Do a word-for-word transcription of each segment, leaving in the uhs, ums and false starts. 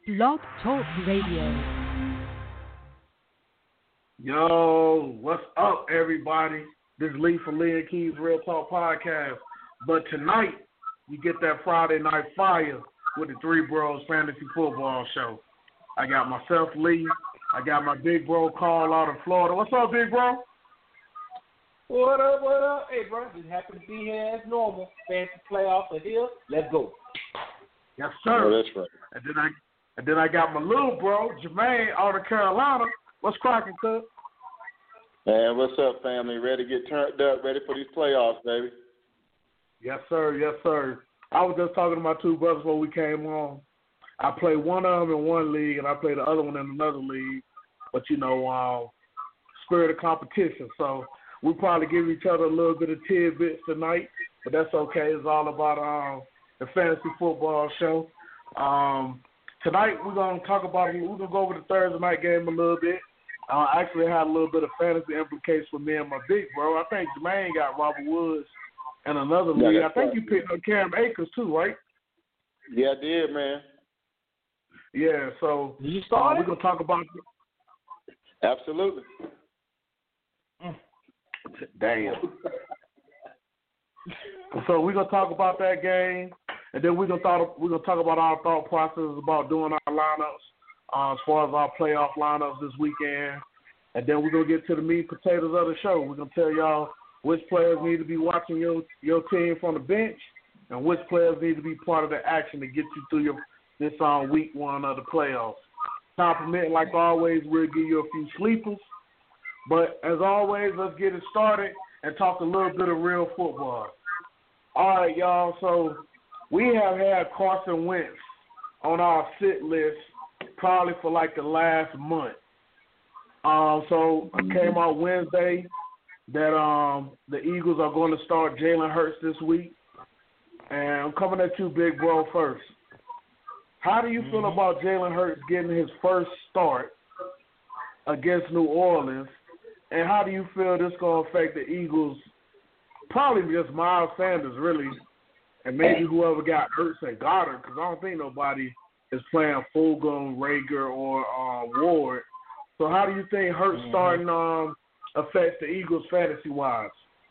Blog Talk Radio. Yo, what's up, everybody? This is Lee from Lee and Keys Real Talk Podcast. But tonight, you get that Friday Night Fire with the Three Bros Fantasy Football Show. I got myself, Lee. I got my big bro, Carl, out of Florida. What's up, big bro? What up, what up? Hey, bro, just happy to be here as normal. Fantasy playoffs are here. Let's go. Yes, sir. Oh, that's right. And then I and then I got my little bro, Jermaine, out of Carolina. What's cracking, cuz? Man, what's up, family? Ready to get turned up, ready for these playoffs, baby. Yes, sir. Yes, sir. I was just talking to my two brothers before we came on. I play one of them in one league, and I play the other one in another league. But, you know, um, spirit of competition. So we'll probably give each other a little bit of tidbits tonight, but that's okay. It's all about um, the fantasy football show. Um, tonight we're going to talk about, we're going to go over the Thursday night game a little bit. Uh, I actually had a little bit of fantasy implications for me and my big bro. I think Jermaine got Robert Woods in another Yeah, league. I that's think right. you picked up Cam Akers too, right? Yeah, I did, man. Yeah, so Did you uh, start we're it? going to talk about Absolutely. Damn. So we're gonna talk about that game, and then we're gonna talk we're gonna talk about our thought process about doing our lineups uh, as far as our playoff lineups this weekend, and then we're gonna get to the meat and potatoes of the show. We're gonna tell y'all which players need to be watching your your team from the bench, and which players need to be part of the action to get you through your this on week one of the playoffs. Time permitting, like always, we'll give you a few sleepers. But as always, let's get it started and talk a little bit of real football. All right, y'all. So we have had Carson Wentz on our sit list probably for like the last month. Um, so it came out Wednesday that um, the Eagles are going to start Jalen Hurts this week. And I'm coming at you, big bro, first. How do you feel Mm-hmm. about Jalen Hurts getting his first start against New Orleans? And how do you feel this going to affect the Eagles? Probably just Miles Sanders, really, and maybe whoever got Hurts and Goddard, because I don't think nobody is playing Fulgham, Rager, or uh, Ward. So how do you think Hurts Mm-hmm. starting um, affects the Eagles fantasy-wise?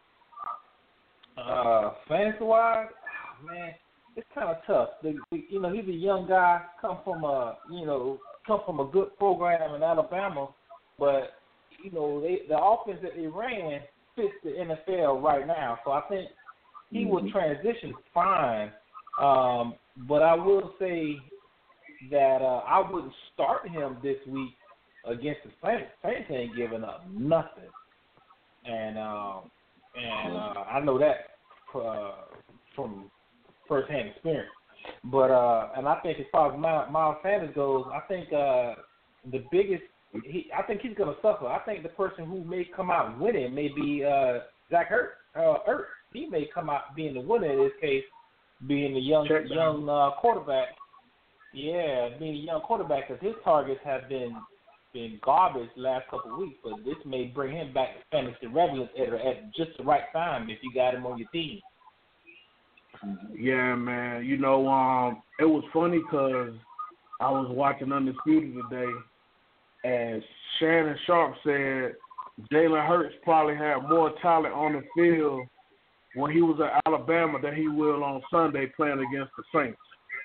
Uh, fantasy-wise, oh, man, it's kind of tough. The, the, you know, he's a young guy, come from a, you know, come from a good program in Alabama, but you know, they, the offense that they ran fits the N F L right now. So I think he will transition fine. Um, but I will say that uh, I wouldn't start him this week against the Saints. Saints ain't giving up nothing. And um, and uh, I know that uh, from firsthand experience. But uh, and I think as far as Miles, Miles Sanders goes, I think uh, the biggest He, I think he's going to suffer. I think the person who may come out winning may be uh, Zach Ertz. Uh, Ertz. He may come out being the winner in this case, being the young Check young uh, quarterback. Yeah, being a young quarterback because his targets have been been garbage the last couple of weeks. But this may bring him back to fantasy relevance at, at just the right time if you got him on your team. Yeah, man. You know, um, it was funny because I was watching Undisputed today, and Shannon Sharp said Jalen Hurts probably had more talent on the field when he was at Alabama than he will on Sunday playing against the Saints.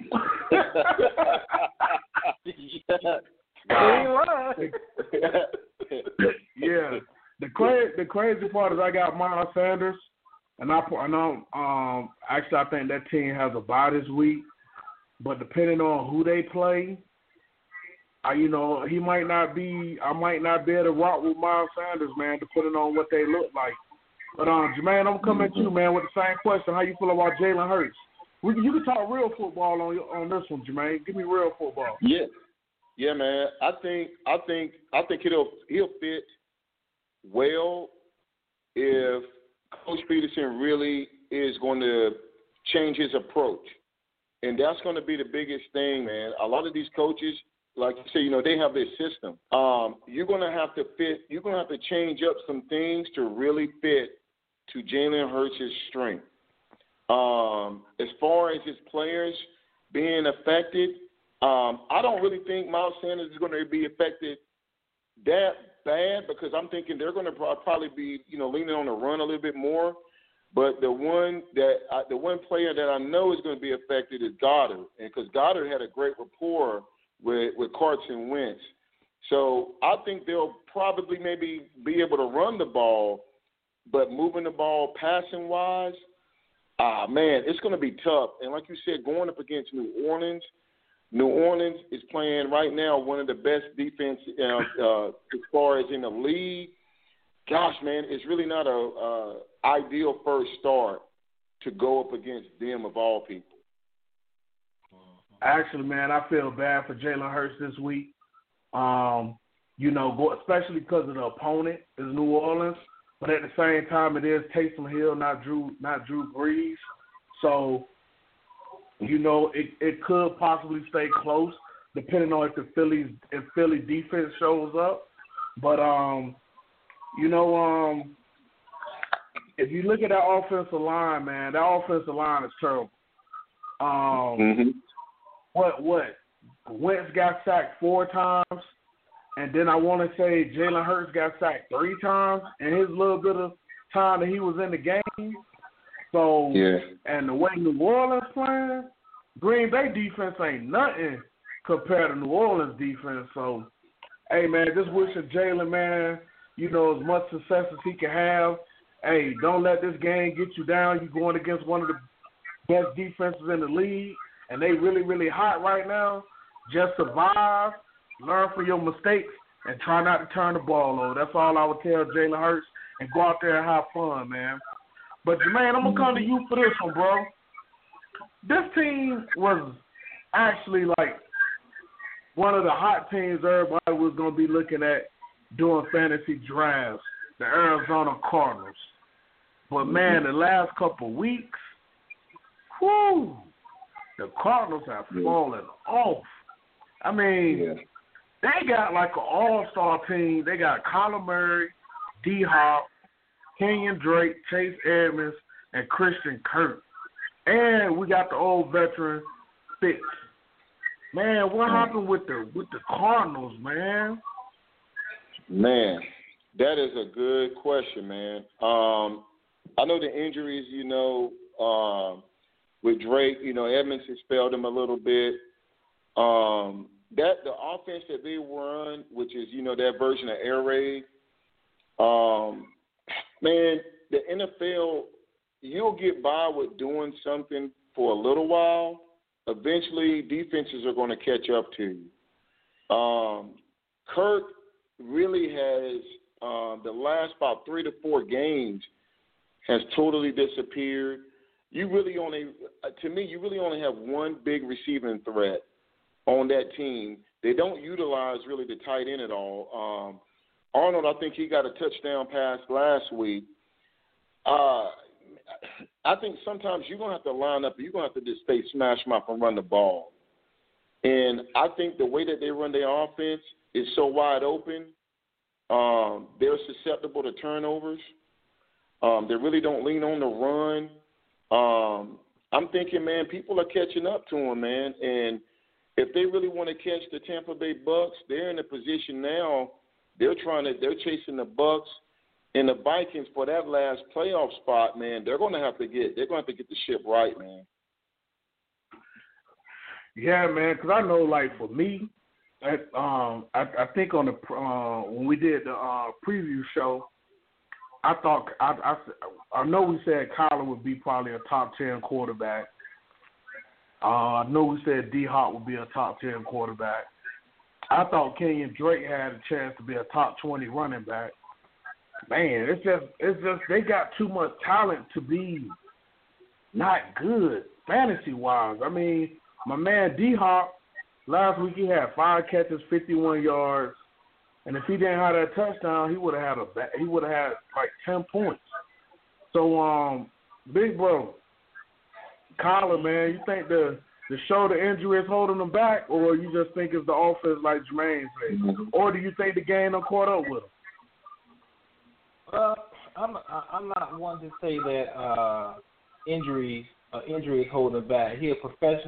Yeah. The crazy, the crazy part is I got Miles Sanders, and I, I know, um, actually I think that team has a bye this week, but depending on who they play, I, you know, he might not be. I might not be able to rock with Miles Sanders, man, depending on what they look like. But um, Jermaine, I'm coming at you, man, with the same question. How you feel about Jalen Hurts? We, you can talk real football on on this one, Jermaine. Give me real football. Yeah, yeah, man. I think, I think, I think he'll he'll fit well if Coach Peterson really is going to change his approach, and that's going to be the biggest thing, man. A lot of these coaches, like you say, you know, they have their system. Um, you're going to have to fit, you're going to have to change up some things to really fit to Jalen Hurts' strength. Um, as far as his players being affected, Um, I don't really think Miles Sanders is going to be affected that bad because I'm thinking they're going to probably be, you know, leaning on the run a little bit more. But the one that I, the one player that I know is going to be affected is Goddard, and because Goddard had a great rapport with with Carson Wentz, so I think they'll probably maybe be able to run the ball, but moving the ball passing wise, ah man, it's going to be tough. And like you said, going up against New Orleans, New Orleans is playing right now one of the best defense uh, uh, as far as in the league. Gosh, man, it's really not a uh, ideal first start to go up against them of all people. Actually, man, I feel bad for Jalen Hurts this week. Um, you know, especially because of the opponent is New Orleans, but at the same time, it is Taysom Hill, not Drew, not Drew Brees. So, you know, it it could possibly stay close, depending on if the Phillies if Philly defense shows up. But um. You know, um, if you look at that offensive line, man, that offensive line is terrible. Um, mm-hmm. What, what? Wentz got sacked four times, and then I want to say Jalen Hurts got sacked three times in his little bit of time that he was in the game. So, yeah. And the way New Orleans playing, Green Bay defense ain't nothing compared to New Orleans defense. So, hey, man, just wishing Jalen, man, you know, as much success as he can have. Hey, don't let this game get you down. You're going against one of the best defenses in the league, and they really, really hot right now. Just survive, learn from your mistakes, and try not to turn the ball over. That's all I would tell Jalen Hurts, and go out there and have fun, man. But, Jermaine, I'm going to come to you for this one, bro. This team was actually, like, one of the hot teams everybody was going to be looking at doing fantasy drafts, the Arizona Cardinals. But, man, the last couple of weeks, whoo, the Cardinals have fallen off. I mean, yeah. they got like an all-star team. They got Kyler Murray, D-Hop, Kenyon Drake, Chase Edmonds, and Christian Kirk. And we got the old veteran Fitz. Man, what happened with the with the Cardinals, man? Man, that is a good question, man. Um, I know the injuries, you know, um, with Drake, you know, Edmonds has spelled him a little bit. Um, that the offense that they run, which is, you know, that version of Air Raid, um, man, the N F L, you'll get by with doing something for a little while. Eventually, defenses are going to catch up to you. Um, Kirk really has, uh, the last about three to four games, has totally disappeared. You really only, to me, you really only have one big receiving threat on that team. They don't utilize really the tight end at all. Um, Arnold, I think he got a touchdown pass last week. Uh, I think sometimes you're going to have to line up. You're going to have to just stay smash mouth and run the ball. And I think the way that they run their offense is so wide open. Um, they're susceptible to turnovers. Um, they really don't lean on the run. Um, I'm thinking, man, people are catching up to them, man. And if they really want to catch the Tampa Bay Bucks, they're in a position now. They're trying to. They're chasing the Bucks and the Vikings for that last playoff spot, man. They're going to have to get. They're going to have to get the ship right, man. Yeah, man. Because I know, like for me, I, um, I, I think on the uh, when we did the uh, preview show, I thought I, I I know we said Kyler would be probably a top ten quarterback. Uh, I know we said D-Hop would be a top ten quarterback. I thought Kenyon Drake had a chance to be a top twenty running back. Man, it's just it's just they got too much talent to be not good fantasy wise. I mean, my man D-Hop last week he had five catches, fifty-one yards, and if he didn't have that touchdown, he would have had a he would have had like ten points. So, um, big bro, Kyler, man, you think the the shoulder injury is holding him back, or you just think it's the offense like Jermaine said, mm-hmm. or do you think the game done caught up with him? Uh, I'm I'm not one to say that uh, injuries uh, injury is holding him back. He's a professional.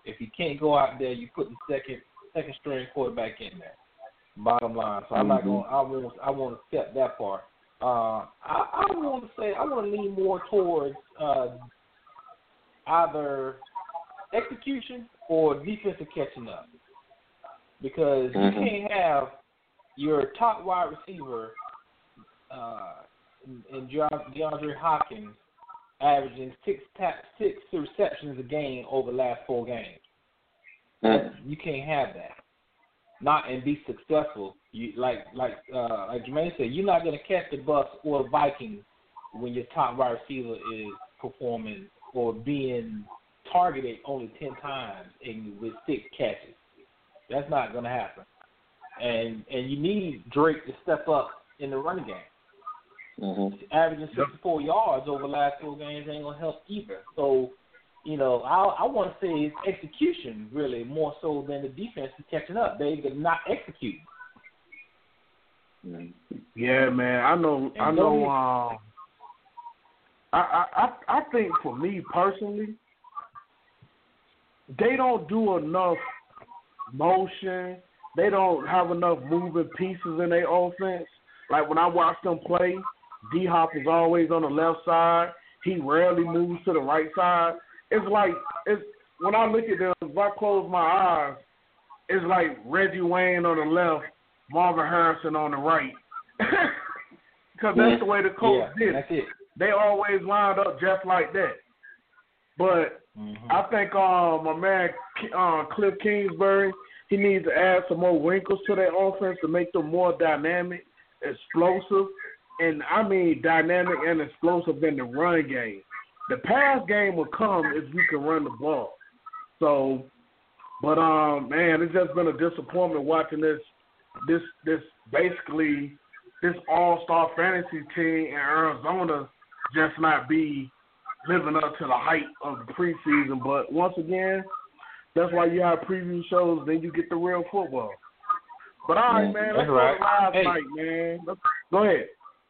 If he can't go out there, you put the second second string quarterback in there. Bottom line. So I'm not going. I won't. I won't accept that part. Uh, I, I want to say I want to lean more towards uh, either execution or defensive catching up, because mm-hmm. you can't have your top wide receiver uh, in DeAndre Hopkins averaging six tap, six receptions a game over the last four games. Mm-hmm. You can't have that. Not and be successful. You like like uh, like Jermaine said, you're not going to catch the Bucs or the Vikings when your top wide receiver is performing or being targeted only ten times and with six catches. That's not going to happen. And and you need Drake to step up in the running game. Mm-hmm. Averaging sixty-four yards over the last four games ain't going to help either. So, you know, I, I want to say it's execution really more so than the defense is catching up. They're not executing. Yeah, man. I know. And I know. Um, I, I I think for me personally, they don't do enough motion. They don't have enough moving pieces in their offense. Like when I watch them play, D-Hop is always on the left side. He rarely moves to the right side. It's like it's when I look at them, if I close my eyes, it's like Reggie Wayne on the left, Marvin Harrison on the right. Because that's the way the coach yeah, did that's it. They always lined up just like that. But mm-hmm. I think uh, my man uh, Cliff Kingsbury, he needs to add some more wrinkles to their offense to make them more dynamic, explosive, and I mean dynamic and explosive in the run game. The pass game will come if you can run the ball. So, but um, man, it's just been a disappointment watching this, this, this basically this all-star fantasy team in Arizona just not be living up to the hype of the preseason. But once again, that's why you have preview shows. Then you get the real football. But all right, man, let's that's right. go live hey. night, man. Let's, go ahead.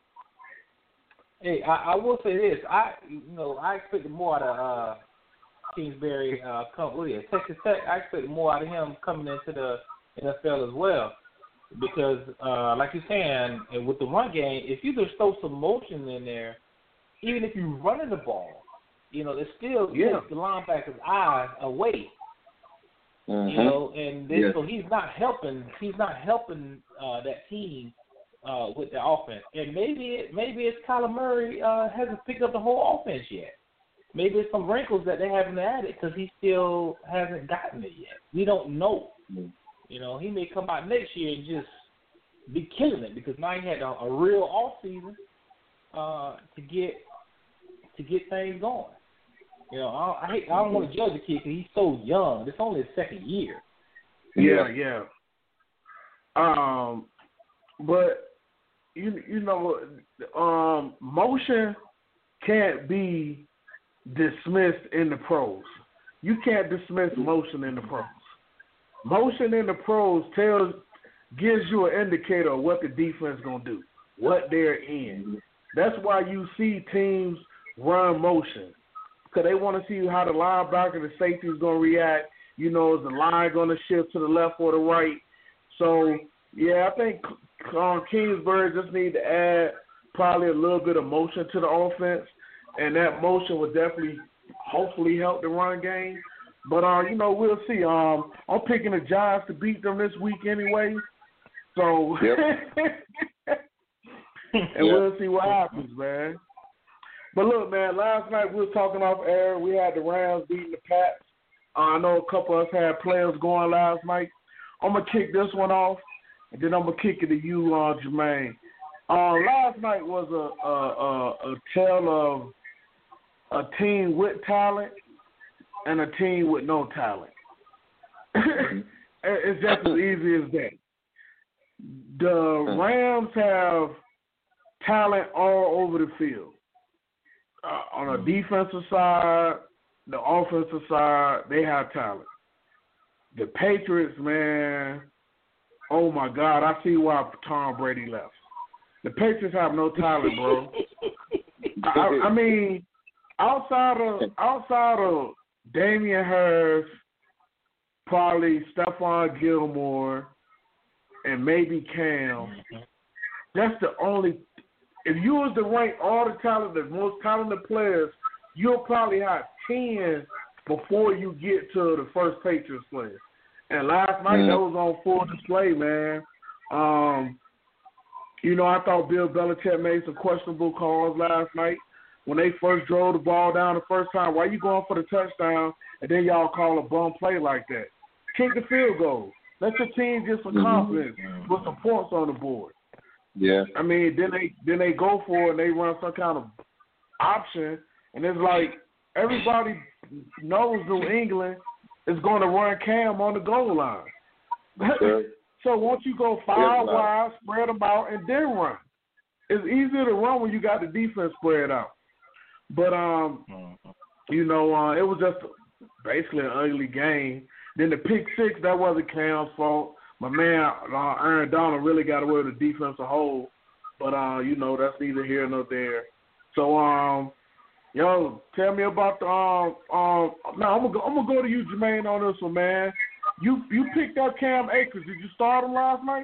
Hey, I, I will say this. I, you know, I expected more out of uh, Kingsbury. Uh, come, oh yeah, Texas Tech. I expected more out of him coming into the N F L as well, because, uh, like you're saying, and with the run game, if you just throw some motion in there, even if you're running the ball, you know, it still yeah. takes the linebacker's eye away. Mm-hmm. You know, and this, yeah. so he's not helping. He's not helping uh, that team. Uh, with the offense, and maybe it, maybe it's Kyler Murray uh, hasn't picked up the whole offense yet. Maybe it's some wrinkles that they haven't added because he still hasn't gotten it yet. We don't know. Mm-hmm. You know, he may come out next year and just be killing it because now he had a, a real off season uh, to get to get things going. You know, I, I hate I don't want to judge the kid because he's so young. It's only his second year. Yeah, yeah. Um, but. You you know, um, motion can't be dismissed in the pros. You can't dismiss motion in the pros. Motion in the pros tells gives you an indicator of what the defense is gonna do, what they're in. That's why you see teams run motion, because they want to see how the linebacker, the safety is gonna react. You know, is the line gonna shift to the left or the right? So yeah, I think. Um, Kingsbury just need to add probably a little bit of motion to the offense, and that motion would definitely, hopefully, help the run game. But uh, you know, we'll see. Um, I'm picking the Giants to beat them this week anyway, so yep. and yep. we'll see what happens, man. But look, man, last night we were talking off air. We had the Rams beating the Pats. Uh, I know a couple of us had players going last night. I'm gonna kick this one off. And then I'm going to kick it to you, uh, Jermaine. Uh, last night was a, a, a, a tale of a team with talent and a team with no talent. It's just as easy as that. The Rams have talent all over the field. Uh, on the defensive side, the offensive side, they have talent. The Patriots, man... Oh, my God, I see why Tom Brady left. The Patriots have no talent, bro. I, I mean, outside of outside of Damian Harris probably Stephon Gilmore, and maybe Cam. That's the only. If you was to rank all the talented, most talented players, you'll probably have ten before you get to the first Patriots player. And last night, that was on full display, man. Um, you know, I thought Bill Belichick made some questionable calls last night. When they first drove the ball down the first time, why you going for the touchdown and then y'all call a bum play like that? Kick the field goal. Let your team get some confidence with some points on the board. Yeah. I mean, then they then they go for it and they run some kind of option, and it's like everybody knows New England is going to run Cam on the goal line. Sure. So once you go five wide, spread them out, and then run. It's easier to run when you got the defense spread out. But, um, you know, uh, it was just basically an ugly game. Then the pick six, that wasn't Cam's fault. My man, uh, Aaron Donald, really got away with the defensive hold. But, uh, you know, that's neither here nor there. So, um, yo, tell me about the um, – um, now, I'm going to I'm gonna go to you, Jermaine, on this one, man. You you picked up Cam Akers. Did you start him last night?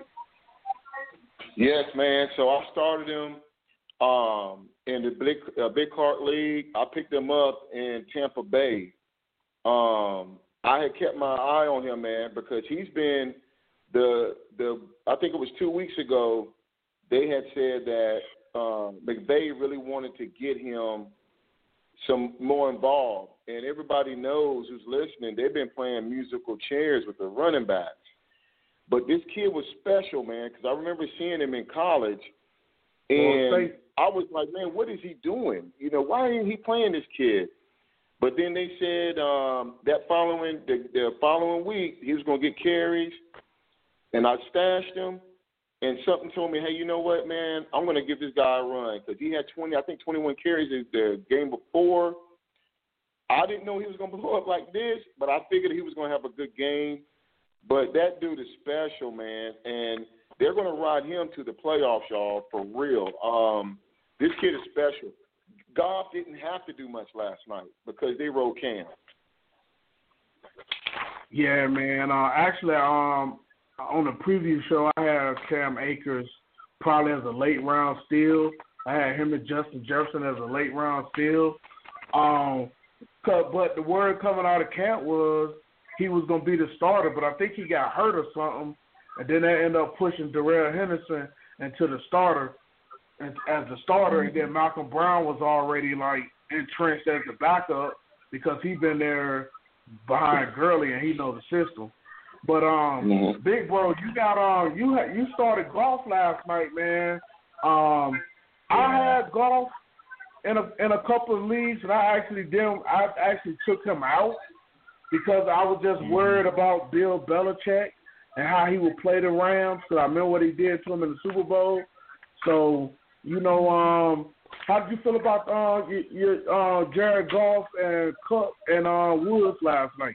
Yes, man. So I started him um, in the Big, uh, Big Heart League. I picked him up in Tampa Bay. Um, I had kept my eye on him, man, because he's been the the. I think it was two weeks ago. They had said that um, McVay really wanted to get him some more involved, and everybody knows who's listening. They've been playing musical chairs with the running backs. But this kid was special, man, because I remember seeing him in college, and I was like, man, what is he doing? You know, why ain't he playing this kid? But then they said um, that following the, the following week he was going to get carries, and I stashed him, and something told me, hey, you know what, man, I'm going to give this guy a run because he had twenty, I think twenty-one carries the game before. I didn't know he was going to blow up like this, but I figured he was going to have a good game. But that dude is special, man, and they're going to ride him to the playoffs, y'all, for real. Um, this kid is special. Goff didn't have to do much last night because they rode Cam. Yeah, man. Uh, actually, um, on the preview show, I had Cam Akers probably as a late round steal. I had him and Justin Jefferson as a late round steal. Um, but the word coming out of camp was he was going to be the starter, but I think he got hurt or something, and then they ended up pushing Darrell Henderson into the starter as the starter, and then Malcolm Brown was already, like, entrenched as the backup because he'd been there behind Gurley and he knows the system. But, um, mm-hmm. Big Bro, you got uh, you had, you started golf last night, man. Um, I had golf in a in a couple of leagues, and I actually did. I actually took him out because I was just worried about Bill Belichick and how he would play the Rams. Because I remember what he did to him in the Super Bowl. So, you know, um, how did you feel about uh, your, your uh, Jared Goff and Cook and uh, Woods last night?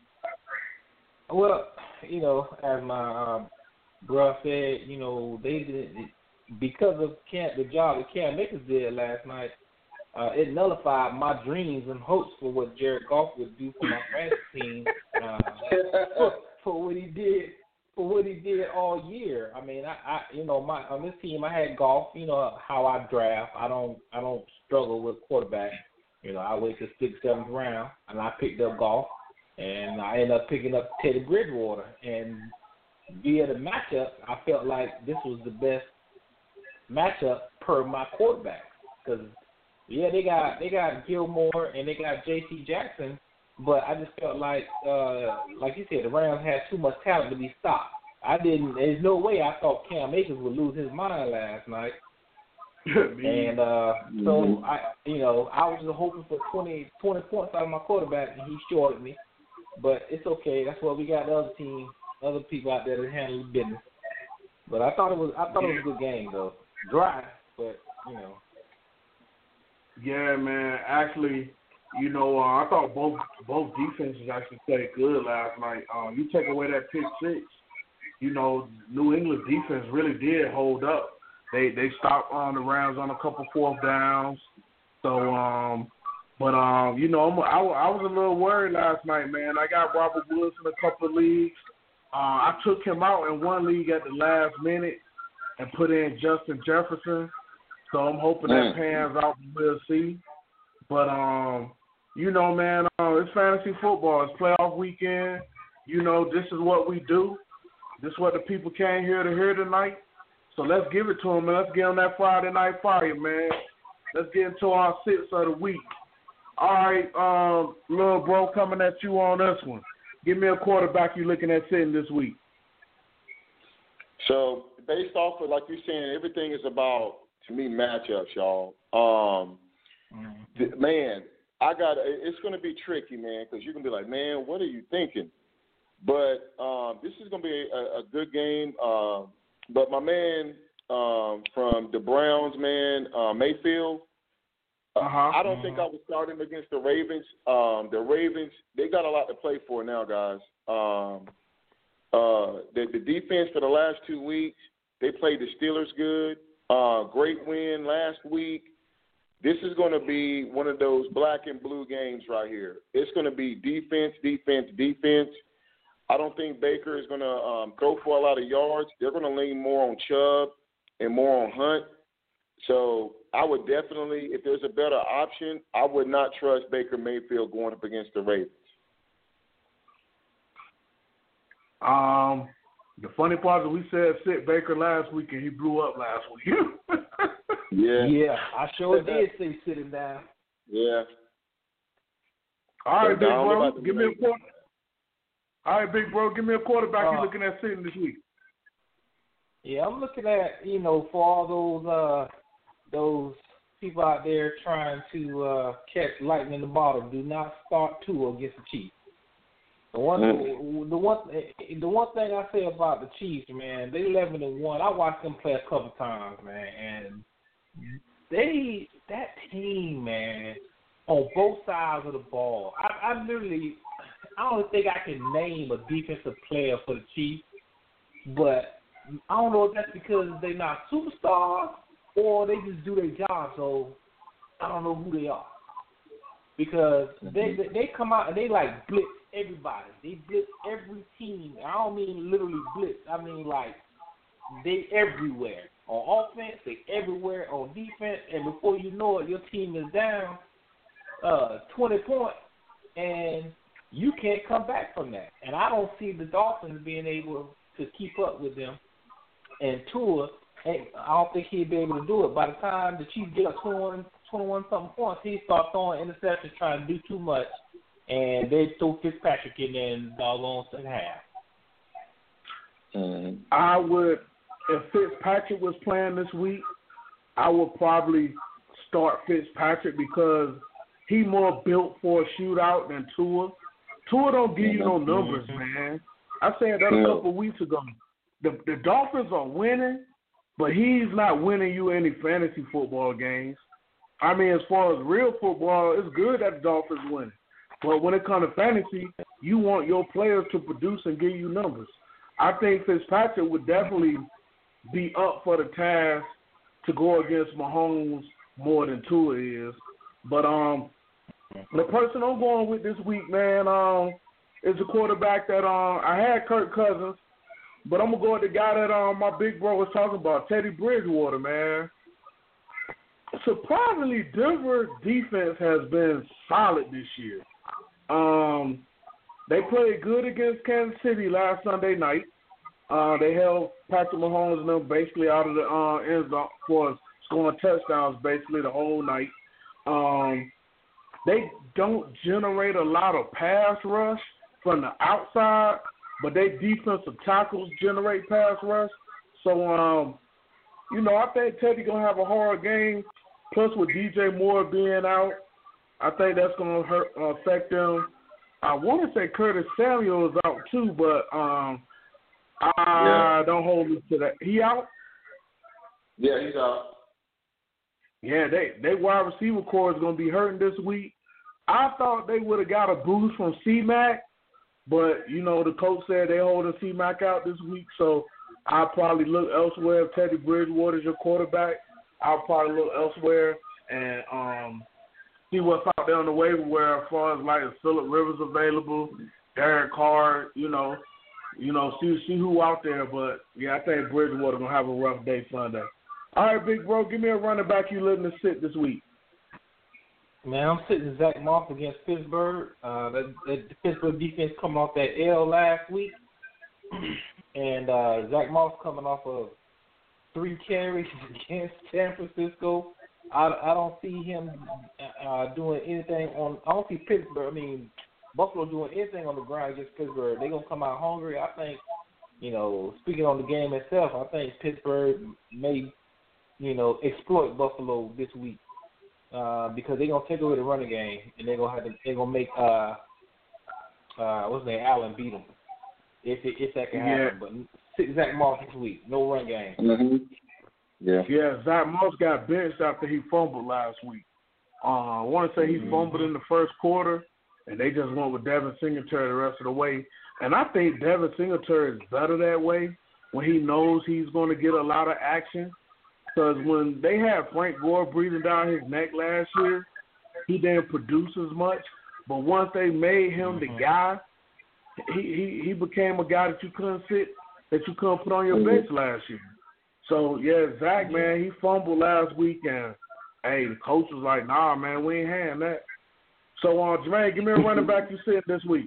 Well, you know, as my um, bro said, you know, they did because of Cam, the job that Cam Akers did last night. Uh, it nullified my dreams and hopes for what Jared Goff would do for my fantasy team uh, for, for what he did for what he did all year. I mean, I, I you know, my on this team I had Goff. You know how I draft. I don't I don't struggle with quarterback. You know, I wait to sixth, seventh round, and I picked up Goff. And I ended up picking up Teddy Bridgewater. And via the matchup, I felt like this was the best matchup per my quarterback. Because, yeah, they got they got Gilmore and they got J C Jackson, but I just felt like, uh, like you said, the Rams had too much talent to be stopped. I didn't. There's no way I thought Cam Akers would lose his mind last night. and uh, so, I, you know, I was just hoping for twenty, twenty points out of my quarterback, and he shorted me. But it's okay. That's why we got the other team, other people out there that handle the business. But I thought it was, I thought it was a good game though. Dry, but you know. Yeah, man. Actually, you know, uh, I thought both both defenses actually played good last night. Uh, you take away that pick six, you know, New England defense really did hold up. They they stopped on the Rams on a couple fourth downs. So, um, But um, you know, I'm, I, I was a little worried last night, man. I got Robert Woods in a couple of leagues. Uh, I took him out in one league at the last minute and put in Justin Jefferson. So I'm hoping that pans out. We'll see. But um, you know, man, uh, it's fantasy football. It's playoff weekend. You know, this is what we do. This is what the people came here to hear tonight. So let's give it to them, man. Let's get on that Friday night fire, man. Let's get into our six of the week. All right, um, little bro, coming at you on this one. Give me a quarterback you're looking at sitting this week. So based off of, like you're saying, everything is about, to me, matchups, y'all. Um, mm-hmm. th- man, I got. It's going to be tricky, man, because you're going to be like, man, what are you thinking? But um, this is going to be a, a good game. Uh, but my man um, from the Browns, man, uh, Mayfield, uh-huh. I don't think I was starting against the Ravens. Um, the Ravens, they got a lot to play for now, guys. Um, uh, the, the defense for the last two weeks, they played the Steelers good. Uh, great win last week. This is going to be one of those black and blue games right here. It's going to be defense, defense, defense. I don't think Baker is going to um, go for a lot of yards. They're going to lean more on Chubb and more on Hunt. So I would definitely, if there's a better option, I would not trust Baker Mayfield going up against the Ravens. Um, the funny part is we said sit Baker last week and he blew up last week. yeah. Yeah, I sure did say sit him down. Yeah. All right, big bro, give me a quarter. All right, big bro, give me a quarterback uh, you're looking at sitting this week. Yeah, I'm looking at, you know, for all those uh, those people out there trying to uh, catch lightning in the bottle, do not start two against the Chiefs. The one, mm. the one, the one thing I say about the Chiefs, man, they eleven and one. I watched them play a couple times, man, and they that team, man, on both sides of the ball. I, I literally, I don't think I can name a defensive player for the Chiefs, but I don't know if that's because they're not superstars or they just do their job. So I don't know who they are because they they, they come out and they like blitz everybody. They blitz every team. I don't mean literally blitz. I mean like they everywhere. On offense, they everywhere. On defense, and before you know it, your team is down uh, twenty points, and you can't come back from that. And I don't see the Dolphins being able to keep up with them. And Tua, I don't think he'd be able to do it. By the time the Chiefs get up twenty-one, twenty-one something points, he start throwing interceptions, trying to do too much, and they throw Fitzpatrick in there in the doggone second half. Mm-hmm. I would, if Fitzpatrick was playing this week, I would probably start Fitzpatrick because he more built for a shootout than Tua. Tua don't give you no numbers, man. I said that a couple of weeks ago. The, the Dolphins are winning, but he's not winning you any fantasy football games. I mean, as far as real football, it's good that the Dolphins win. But when it comes to fantasy, you want your players to produce and give you numbers. I think Fitzpatrick would definitely be up for the task to go against Mahomes more than Tua is. But um, the person I'm going with this week, man, um, is a quarterback that um, I had Kirk Cousins. But I'm going to go with the guy that um, my big bro was talking about, Teddy Bridgewater, man. Surprisingly, Denver's defense has been solid this year. Um, they played good against Kansas City last Sunday night. Uh, they held Patrick Mahomes and them basically out of the uh, end zone for scoring touchdowns basically the whole night. Um, they don't generate a lot of pass rush from the outside, but they defensive tackles generate pass rush. So, um, you know, I think Teddy going to have a hard game. Plus, with D J Moore being out, I think that's going to hurt, uh, affect them. I want to say Curtis Samuel is out too, but um, I yeah. don't hold me to that. He out? Yeah, he's out. Yeah, they they wide receiver core is going to be hurting this week. I thought they would have got a boost from C-Mac. But, you know, the coach said they're holding C-Mac out this week, so I'll probably look elsewhere. If Teddy Bridgewater is your quarterback, I'll probably look elsewhere. And um, see what's out there on the waiver wire as far as like Phillip Rivers available, Derek Carr, you know, you know, see see who out there. But yeah, I think Bridgewater gonna have a rough day Sunday. All right, big bro, give me a running back you looking to sit this week. Man, I'm sitting Zach Moss against Pittsburgh. Uh, the, the Pittsburgh defense coming off that L last week, and uh, Zach Moss coming off of three carries against San Francisco. I, I don't see him uh, doing anything on. I don't see Pittsburgh. I mean, Buffalo doing anything on the ground against Pittsburgh. They're gonna come out hungry. I think, you know, speaking on the game itself, I think Pittsburgh may, you know, exploit Buffalo this week uh, because they're gonna take away the running game and they're gonna have to. They're gonna make uh, uh, what's his name, Allen beat them if it, if that can happen. Yeah. But sit Zach Moss this week, no run game. Mm-hmm. Yeah. Yeah, Zach Moss got benched after he fumbled last week. Uh, I want to say he mm-hmm. fumbled in the first quarter, and they just went with Devin Singletary the rest of the way. And I think Devin Singletary is better that way when he knows he's going to get a lot of action. Because when they had Frank Gore breathing down his neck last year, he didn't produce as much. But once they made him mm-hmm. the guy, he, he, he became a guy that you couldn't sit, that you couldn't put on your bench last year. So, yeah, Zach, man, he fumbled last week, and, hey, the coach was like, nah, man, we ain't having that. So, uh, Jermaine, give me a running back you said this week.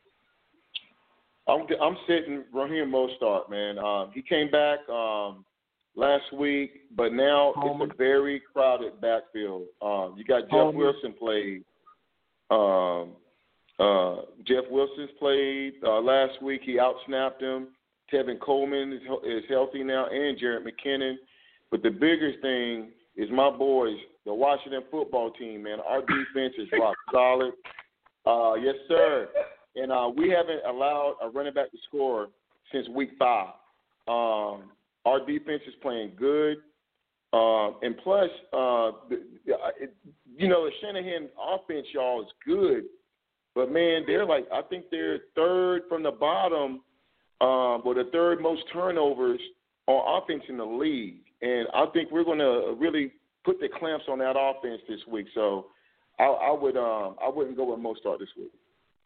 I'm I'm sitting Raheem Mostert, man. Um, he came back um, last week, but now Homer. It's a very crowded backfield. Um, you got Jeff Homer. Wilson played. Um, uh, Jeff Wilson's played uh, last week. He outsnapped him. Tevin Coleman is, is healthy now, and Jerick McKinnon. But the biggest thing is my boys, the Washington football team, man. Our defense is rock solid. Uh, yes, sir. And uh, we haven't allowed a running back to score since week five. Um, our defense is playing good. Uh, and plus, uh, it, you know, the Shanahan offense, y'all, is good. But, man, they're like, I think they're third from the bottom. Um, but the third most turnovers on offense in the league. And I think we're going to really put the clamps on that offense this week. So I, I, would, um, I wouldn't go with Mostert this week.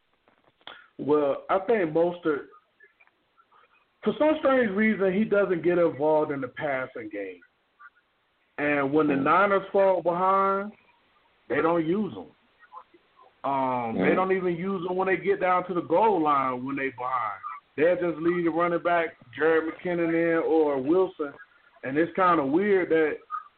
Well, I think Mostert, for some strange reason, he doesn't get involved in the passing game. And when the Niners fall behind, they don't use them. Um, mm. They don't even use them when they get down to the goal line when they behind. They'll just lead the running back, Jerick McKinnon in or Wilson. And it's kind of weird that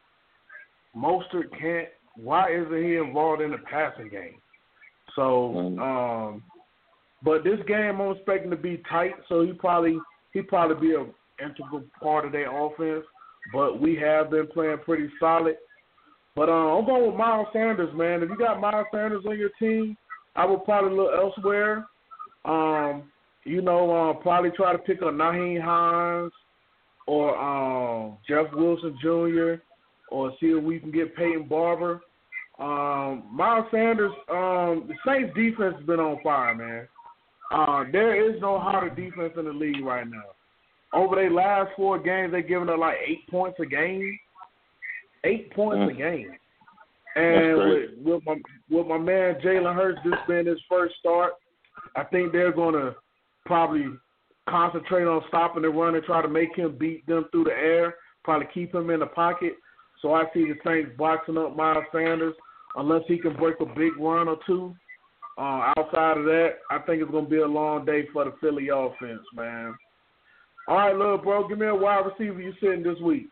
Mostert can't – why isn't he involved in the passing game? So, um, but this game I'm expecting to be tight, so he probably he probably be an integral part of their offense. But we have been playing pretty solid. But uh, I'm going with Miles Sanders, man. If you got Miles Sanders on your team, I would probably look elsewhere. Um You know, uh, probably try to pick up Nyheim Hines or um, Jeff Wilson Junior or see if we can get Peyton Barber. Um, Miles Sanders, um, the Saints defense has been on fire, man. Uh, there is no harder defense in the league right now. Over their last four games, they've given up like eight points a game. Eight points mm. a game. And with, with, my, with my man Jalen Hurts, this being his first start, I think they're going to probably concentrate on stopping the run and try to make him beat them through the air, probably keep him in the pocket. So I see the Saints boxing up Miles Sanders unless he can break a big run or two. Uh, outside of that, I think it's going to be a long day for the Philly offense, man. All right, little bro, give me a wide receiver you sitting this week.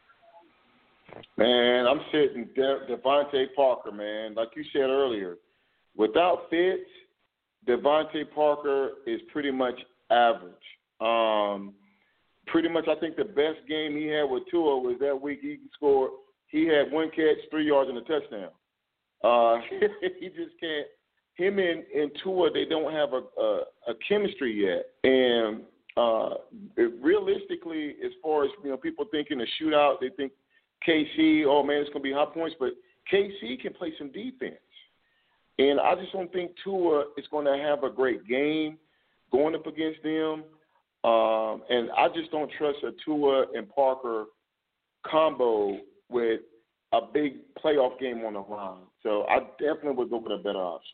Man, I'm sitting De- Devontae Parker, man. Like you said earlier, without Fitz, Devontae Parker is pretty much average. Um, pretty much, I think the best game he had with Tua was that week he scored. He had one catch, three yards, and a touchdown. Uh, he just can't. Him and, and Tua, they don't have a, a, a chemistry yet. And uh, it, realistically, as far as you know, people thinking a shootout, they think K C, oh man, it's gonna be high points, but K C can play some defense. And I just don't think Tua is going to have a great game going up against them. Um, and I just don't trust a Tua and Parker combo with a big playoff game on the line. So I definitely would go with a better option.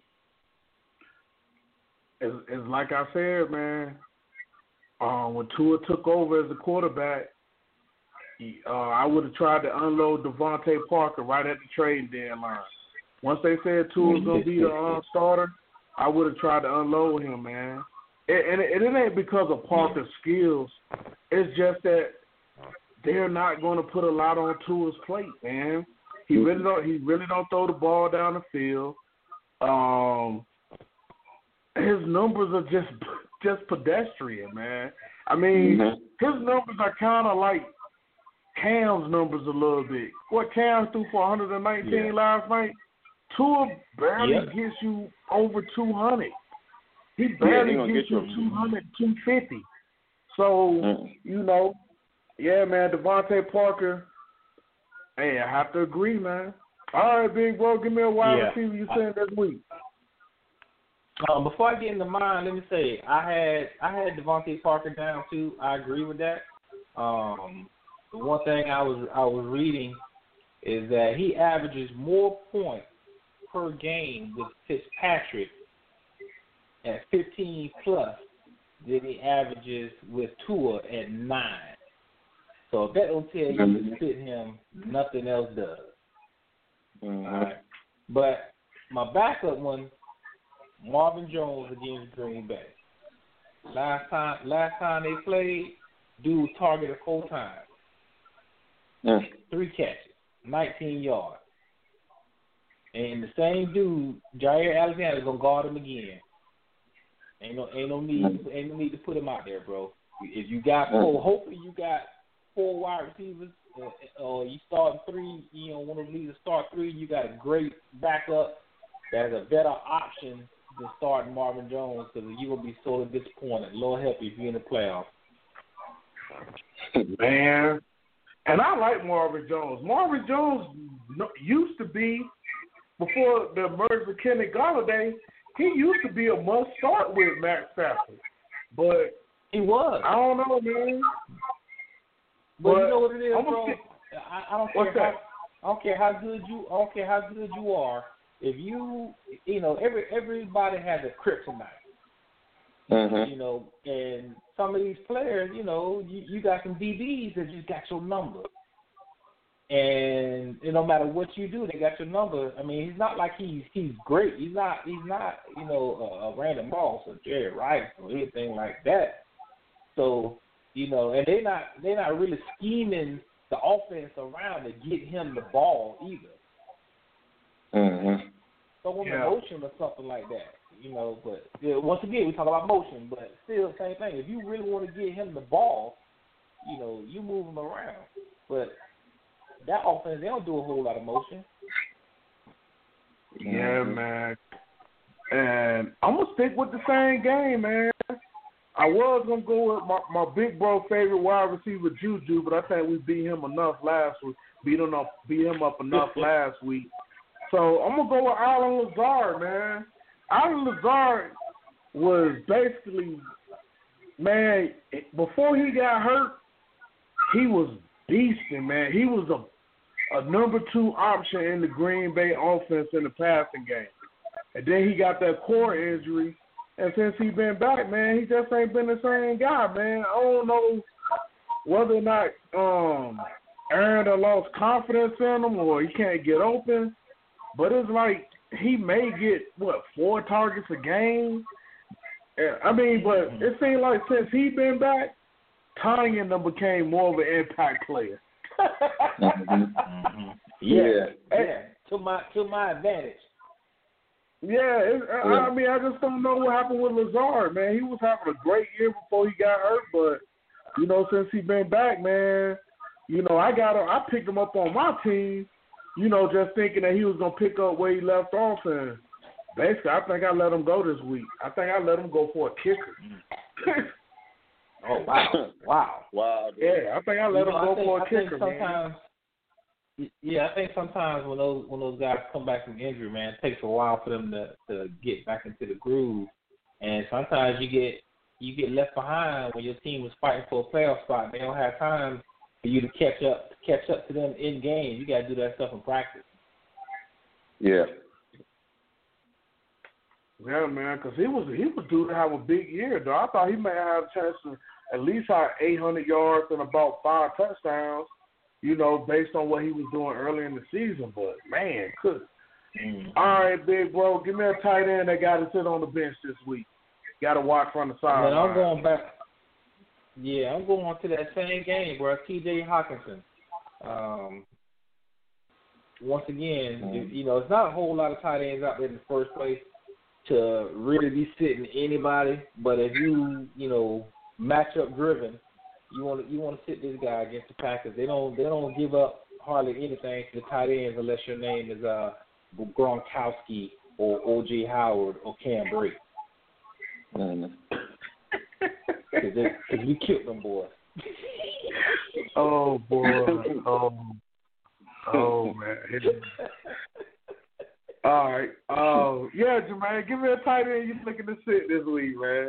It's, it's like I said, man. Um, when Tua took over as the quarterback, he, uh, I would have tried to unload Devontae Parker right at the trading deadline. Once they said Tua was going to be the uh, starter, I would have tried to unload him, man. It, and it, it ain't because of Parker's skills. It's just that they're not going to put a lot on Tua's plate, man. He really don't. He really don't throw the ball down the field. Um, his numbers are just just pedestrian, man. I mean, mm-hmm. his numbers are kind of like Cam's numbers a little bit. What Cam threw for one hundred nineteen yeah. last night, Tua barely yep. gets you over two hundred. He barely yeah, gets you two hundred, two fifty. So, mm-hmm. you know, yeah, man, Devontae Parker, hey, I have to agree, man. All right, big bro, give me a wide yeah. receiver you saying this week. Um, before I get into mine, let me say I had I had Devontae Parker down too. I agree with that. Um, the one thing I was I was reading is that he averages more points per game with Fitzpatrick at fifteen plus than he averages with Tua at nine. So if that don't tell you to fit him, nothing else does. Mm-hmm. All right. But my backup one, Marvin Jones against Green Bay. Last time, last time they played, dude targeted four times, mm. three catches, nineteen yards, and the same dude, Jair Alexander, is gonna guard him again. Ain't no, ain't no need, ain't no need to put him out there, bro. If you got four, hopefully you got four wide receivers, or uh, you start three. You know, one of them to start three. You got a great backup that's a better option than starting Marvin Jones, because you're going to be sort of disappointed. Lord help you if you're in the playoffs. Man. And I like Marvin Jones. Marvin Jones used to be, before the merger with Kenny Golladay, he used to be a must-start with Matt Stafford. But he was. I don't know, man. But, but you know what it is, bro? Get, I, I don't care how, I don't care how good you I don't care how good you are. If you, you know, every everybody has a kryptonite, mm-hmm. you know, and some of these players, you know, you, you got some D Bs that just got your number, and, and no matter what you do, they got your number. I mean, he's not like he's he's great. He's not he's not you know a, a Randy Moss or Jerry Rice or anything like that. So, you know, and they're not they're not really scheming the offense around to get him the ball either. Mm-hmm. So on yeah. the motion or something like that, you know. But yeah, once again, we talk about motion, but still same thing. If you really want to get him the ball, you know, you move him around. But that offense, they don't do a whole lot of motion. Yeah, man. And I'm gonna stick with the same game, man. I was gonna go with my, my big bro favorite wide receiver Juju, but I think we beat him enough last week. Beat him up, beat him up enough last week. So I'm gonna go with Allen Lazard, man. Allen Lazard was basically, man, before he got hurt, he was beasting, man. He was a, a number two option in the Green Bay offense in the passing game. And then he got that core injury, and since he's been back, man, he just ain't been the same guy, man. I don't know whether or not um, Aaron had lost confidence in him or he can't get open. But it's like he may get, what, four targets a game? I mean, but it seems like since he's been back, Tanya and them became more of an impact player. mm-hmm. Yeah, yeah, to my to my advantage. Yeah, it, I, I mean, I just don't know what happened with Lazard, man. He was having a great year before he got hurt, but, you know, since he's been back, man, you know, I got him, I picked him up on my team. You know, just thinking that he was going to pick up where he left off. And basically, I think I let him go this week. I think I let him go for a kicker. oh, wow. Wow. Wow. Dude. Yeah, I think I let you him know, go think, for a I kicker, sometimes, man. Yeah, I think sometimes when those when those guys come back from injury, man, it takes a while for them to, to get back into the groove. And sometimes you get you get left behind when your team is fighting for a playoff spot. They don't have time for you to catch up catch up to them in game. You got to do that stuff in practice. Yeah. Yeah, man, because he was he was due to have a big year, though. I thought he may have a chance to at least have eight hundred yards and about five touchdowns, you know, based on what he was doing early in the season. But, man, could mm-hmm. All right, big bro, give me a tight end that got to sit on the bench this week. Got to watch from the side. I'm going back. Yeah, I'm going on to that same game, bro. T J Hockenson. Um, once again, mm-hmm. you know, it's not a whole lot of tight ends out there in the first place to really be sitting anybody, but if you, you know, matchup driven, you want to you want to sit this guy against the Packers. They don't they don't give up hardly anything to the tight ends unless your name is uh Gronkowski or O J Howard or Cam Brate. Because we killed them boys. Oh boy! Oh, oh man! All right. Oh, yeah, Jermaine, give me a tight end you're looking to sit this week, man.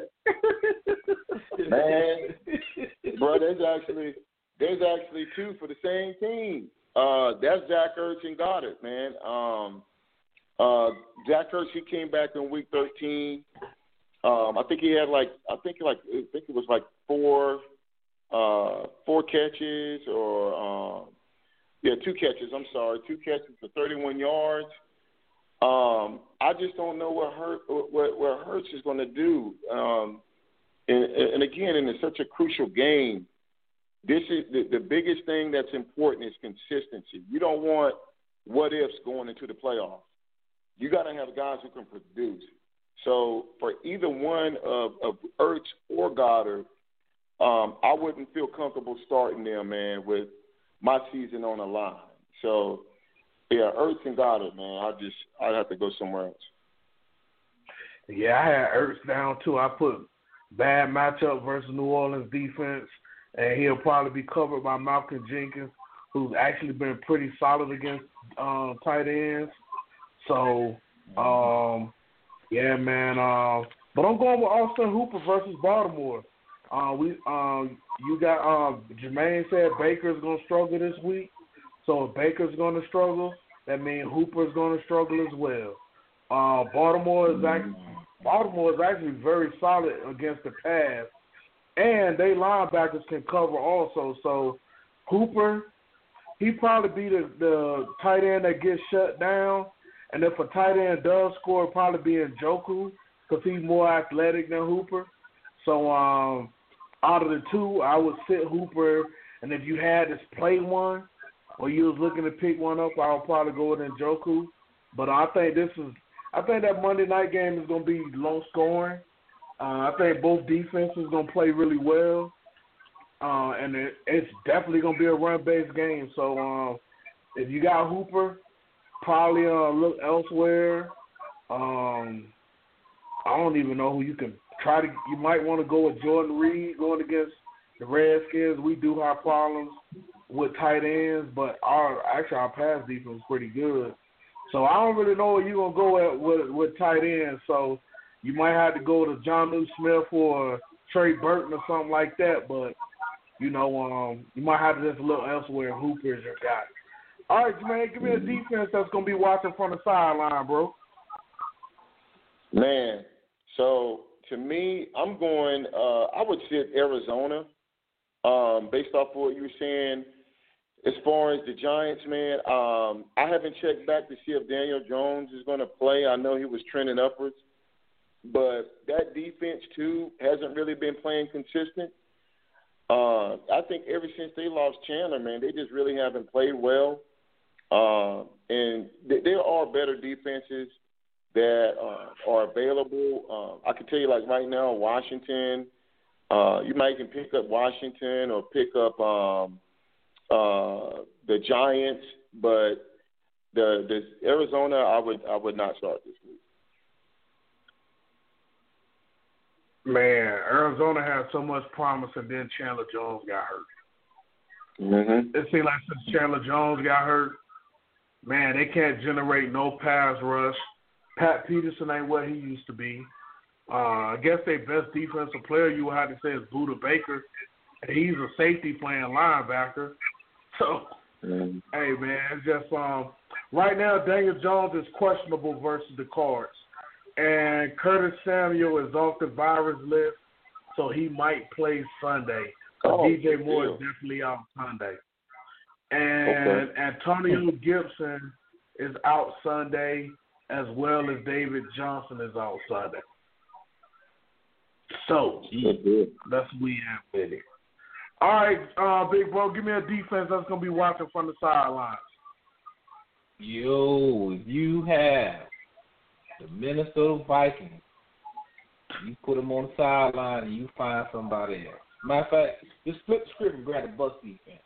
Man, bro, there's actually there's actually two for the same team. Uh, that's Zach Ertz and Goddard, man. Um, uh, Zach Ertz, he came back in week thirteen. Um, I think he had like I think like I think it was like four uh, four catches or um, yeah, two catches. I'm sorry, two catches for thirty-one yards. Um, I just don't know what Hurt what, what Hurts is going to do. Um, and, and again, in such a crucial game, this is the, the biggest thing that's important is consistency. You don't want what ifs going into the playoffs. You got to have guys who can produce. So for either one of, of Ertz or Goddard, um, I wouldn't feel comfortable starting them, man, with my season on the line. So. Yeah, Ertz and Goddard, man. I just I'd have to go somewhere else. Yeah, I had Ertz down too. I put bad matchup versus New Orleans defense, and he'll probably be covered by Malcolm Jenkins, who's actually been pretty solid against um, tight ends. So, um, yeah, man. Uh, but I'm going with Austin Hooper versus Baltimore. Uh, we, um, you got uh, Jermaine said Baker's gonna struggle this week. So if Baker's going to struggle, that means Hooper's going to struggle as well. Uh, Baltimore is actually, Baltimore is actually very solid against the pass, and they linebackers can cover also. So Hooper, he probably be the, the tight end that gets shut down, and if a tight end does score, it'll probably be Njoku because he's more athletic than Hooper. So um, out of the two, I would sit Hooper, and if you had to play one, or you was looking to pick one up, I would probably go with Njoku. But I think this is, I think that Monday night game is going to be low scoring. Uh, I think both defenses going to play really well, uh, and it, it's definitely going to be a run-based game. So uh, if you got Hooper, probably uh, look elsewhere. Um, I don't even know who you can try to. You might want to go with Jordan Reed going against the Redskins. We do have problems with tight ends, but our actually our pass defense is pretty good. So I don't really know where you're gonna go at with with tight ends. So you might have to go to Jonnu Smith or Trey Burton or something like that. But you know, um, you might have to just look elsewhere. Hooper is your guy. All right, man, give me a defense that's gonna be watching from the sideline, bro. Man, so to me, I'm going. Uh, I would sit Arizona, um, based off of what you were saying. As far as the Giants, man, um, I haven't checked back to see if Daniel Jones is going to play. I know he was trending upwards. But that defense, too, hasn't really been playing consistent. Uh, I think ever since they lost Chandler, man, they just really haven't played well. Uh, and th- there are better defenses that uh, are available. Uh, I can tell you, like right now, Washington, uh, you might even pick up Washington or pick up um, – Uh, the Giants, but the the Arizona, I would I would not start this week. Man, Arizona had so much promise, and then Chandler Jones got hurt. Mm-hmm. It seemed like since Chandler Jones got hurt, man, they can't generate no pass rush. Pat Peterson ain't what he used to be. Uh, I guess their best defensive player you would have to say is Budda Baker. He's a safety playing linebacker. So, mm-hmm. hey, man, it's just um, right now Daniel Jones is questionable versus the Cards. And Curtis Samuel is off the virus list, so he might play Sunday. Oh, D J Moore deal. is definitely out Sunday. And okay. Antonio Gibson is out Sunday, as well as David Johnson is out Sunday. So, that's what we have with it. All right, uh, big bro, give me a defense that's going to be watching from the sidelines. Yo, if you have the Minnesota Vikings, you put them on the sideline and you find somebody else. Matter of fact, just flip the script and grab the Bucs defense.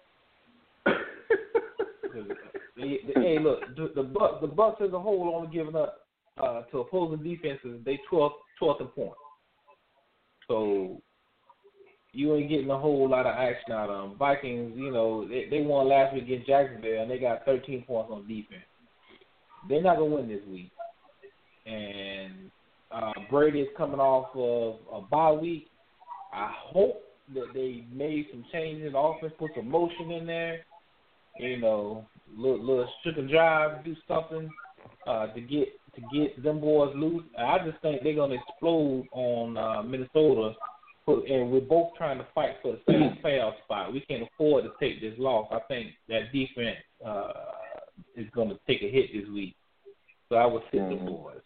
the, the, hey, look, the, the Bucs, the Bucs as a whole only giving up uh, to opposing defenses. They twelfth, twelfth in points. So you ain't getting a whole lot of action out of them. Vikings, you know, they, they won last week against Jacksonville and they got thirteen points on defense. They're not gonna win this week. And uh, Brady is coming off of a bye week. I hope that they made some changes in the offense, put some motion in there. You know, little, little shook and jive, do something uh, to get to get them boys loose. I just think they're gonna explode on uh, Minnesota, and we're both trying to fight for the same playoff spot. We can't afford to take this loss. I think that defense uh, is gonna take a hit this week. So I would sit mm-hmm. the boys.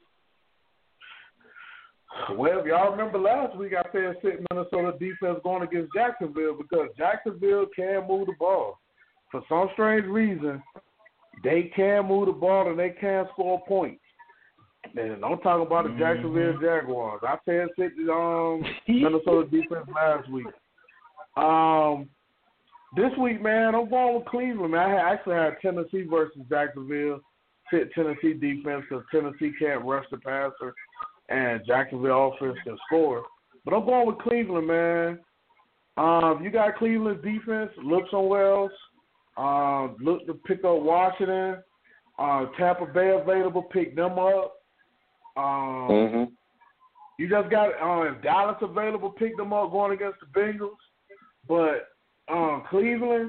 Well, if y'all remember last week, I said sit Minnesota defense going against Jacksonville because Jacksonville can move the ball. For some strange reason, they can move the ball and they can score points. And I'm talking about the mm-hmm. Jacksonville Jaguars. I said sit um, Minnesota defense last week. Um, this week, man, I'm going with Cleveland. Man. I actually had Tennessee versus Jacksonville. Sit Tennessee defense because Tennessee can't rush the passer. And Jacksonville offense can score. But I'm going with Cleveland, man. Um, you got Cleveland's defense. Look somewhere else. Um, look to pick up Washington. Uh, Tampa Bay available. Pick them up. Um, mm-hmm. You just got uh, Dallas available. Pick them up going against the Bengals. But um, Cleveland,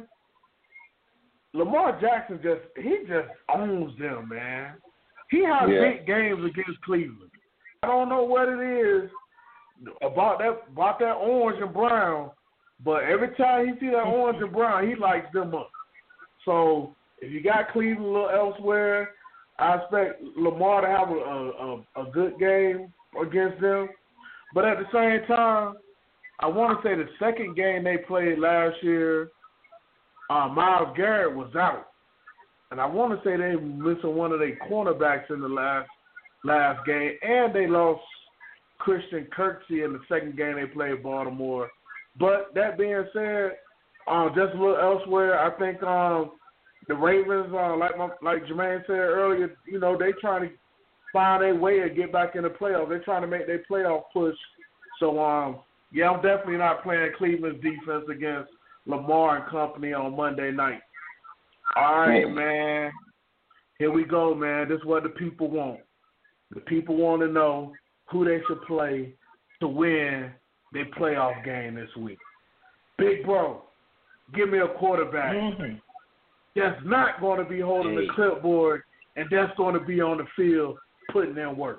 Lamar Jackson just he just owns them, man. He has yeah. big games against Cleveland. I don't know what it is about that about that orange and brown, but every time he see that orange and brown, he lights them up. So if you got Cleveland a little elsewhere, I expect Lamar to have a, a, a good game against them. But at the same time, I want to say the second game they played last year, uh, Myles Garrett was out. And I want to say they missing one of their cornerbacks in the last last game, and they lost Christian Kirksey in the second game they played Baltimore. But that being said, uh, just a little elsewhere, I think um, the Ravens, uh, like my, like Jermaine said earlier, you know, they trying to find a way to get back in the playoffs. They're trying to make their playoff push. So, um, yeah, I'm definitely not playing Cleveland's defense against Lamar and company on Monday night. All right, man. Here we go, man. This is what the people want. The people want to know who they should play to win their playoff game this week. Big bro, give me a quarterback mm-hmm. that's not going to be holding hey. the clipboard and that's going to be on the field putting in work.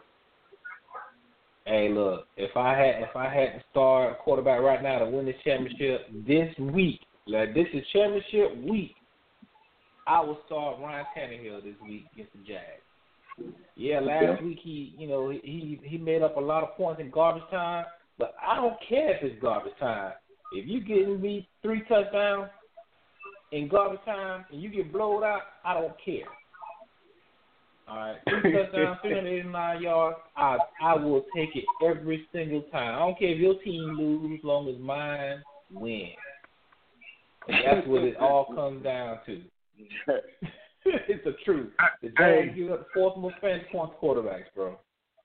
Hey, look, if I had if I had to start a quarterback right now to win this championship this week, like this is championship week, I will start Ryan Tannehill this week against the Jags. Yeah, last week he, you know, he he made up a lot of points in garbage time, but I don't care if it's garbage time. If you getting me three touchdowns in garbage time and you get blowed out, I don't care. All right, three touchdowns, three hundred eighty-nine yards, I I will take it every single time. I don't care if your team lose, as long as mine wins. And that's what it all comes down to. It's the truth. The Jags give up the fourth most fantasy points quarterbacks, bro.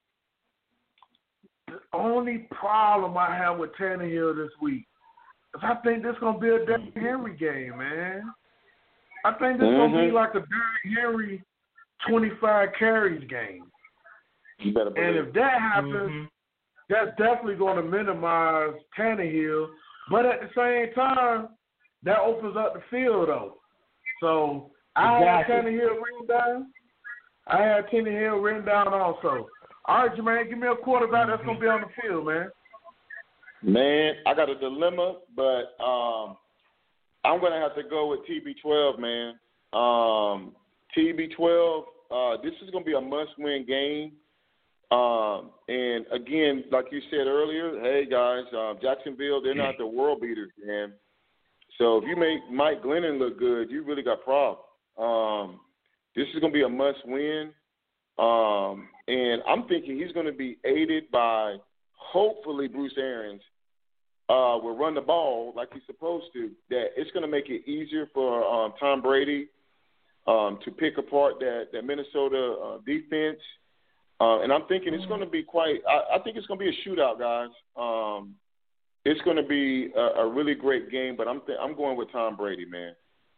The only problem I have with Tannehill this week is I think this is going to be a Derrick Henry game, man. I think this is mm-hmm. going to be like a Derrick Henry twenty-five carries game. You better believe. And if that happens, mm-hmm. that's definitely going to minimize Tannehill. But at the same time, that opens up the field, though. So I Exactly. had Tannehill written down. I had Tannehill written down also. All right, Jermaine, give me a quarterback that's going to be on the field, man. Man, I got a dilemma, but um, I'm going to have to go with T B twelve, man. Um, T B twelve, uh, this is going to be a must-win game. Um, and, again, like you said earlier, hey, guys, uh, Jacksonville, they're not the world beaters, man. So if you make Mike Glennon look good, you really got problems. Um, this is going to be a must-win. Um, and I'm thinking he's going to be aided by, hopefully, Bruce Arians uh, will run the ball like he's supposed to, that it's going to make it easier for um, Tom Brady um, to pick apart that, that Minnesota uh, defense. Uh, and I'm thinking it's going to be quite I, – I think it's going to be a shootout, guys. Um, it's going to be a, a really great game, but I'm th- I'm going with Tom Brady, man.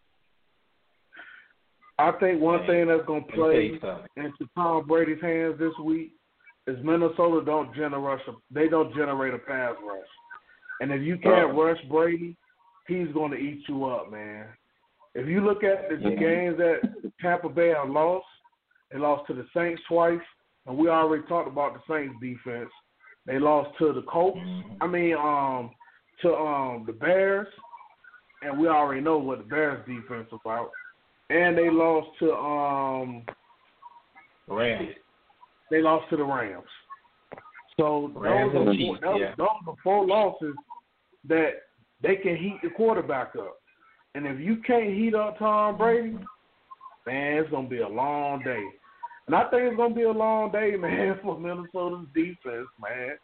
I think one Man, thing that's going to play okay, into Tom Brady's hands this week is Minnesota don't generate a, they don't generate a pass rush. And if you can't Uh-huh. rush Brady, he's going to eat you up, man. If you look at the Mhm. games that Tampa Bay have lost, they lost to the Saints twice, and we already talked about the Saints defense. They lost to the Colts. Mhm. I mean, um, to um the Bears, and we already know what the Bears defense is about. And they lost to um Rams. they lost to the Rams. So Rams those and are Chiefs, four, those, yeah. those are four losses that they can heat the quarterback up. And if you can't heat up Tom Brady, man, it's gonna be a long day. And I think it's gonna be a long day, man, for Minnesota's defense, man.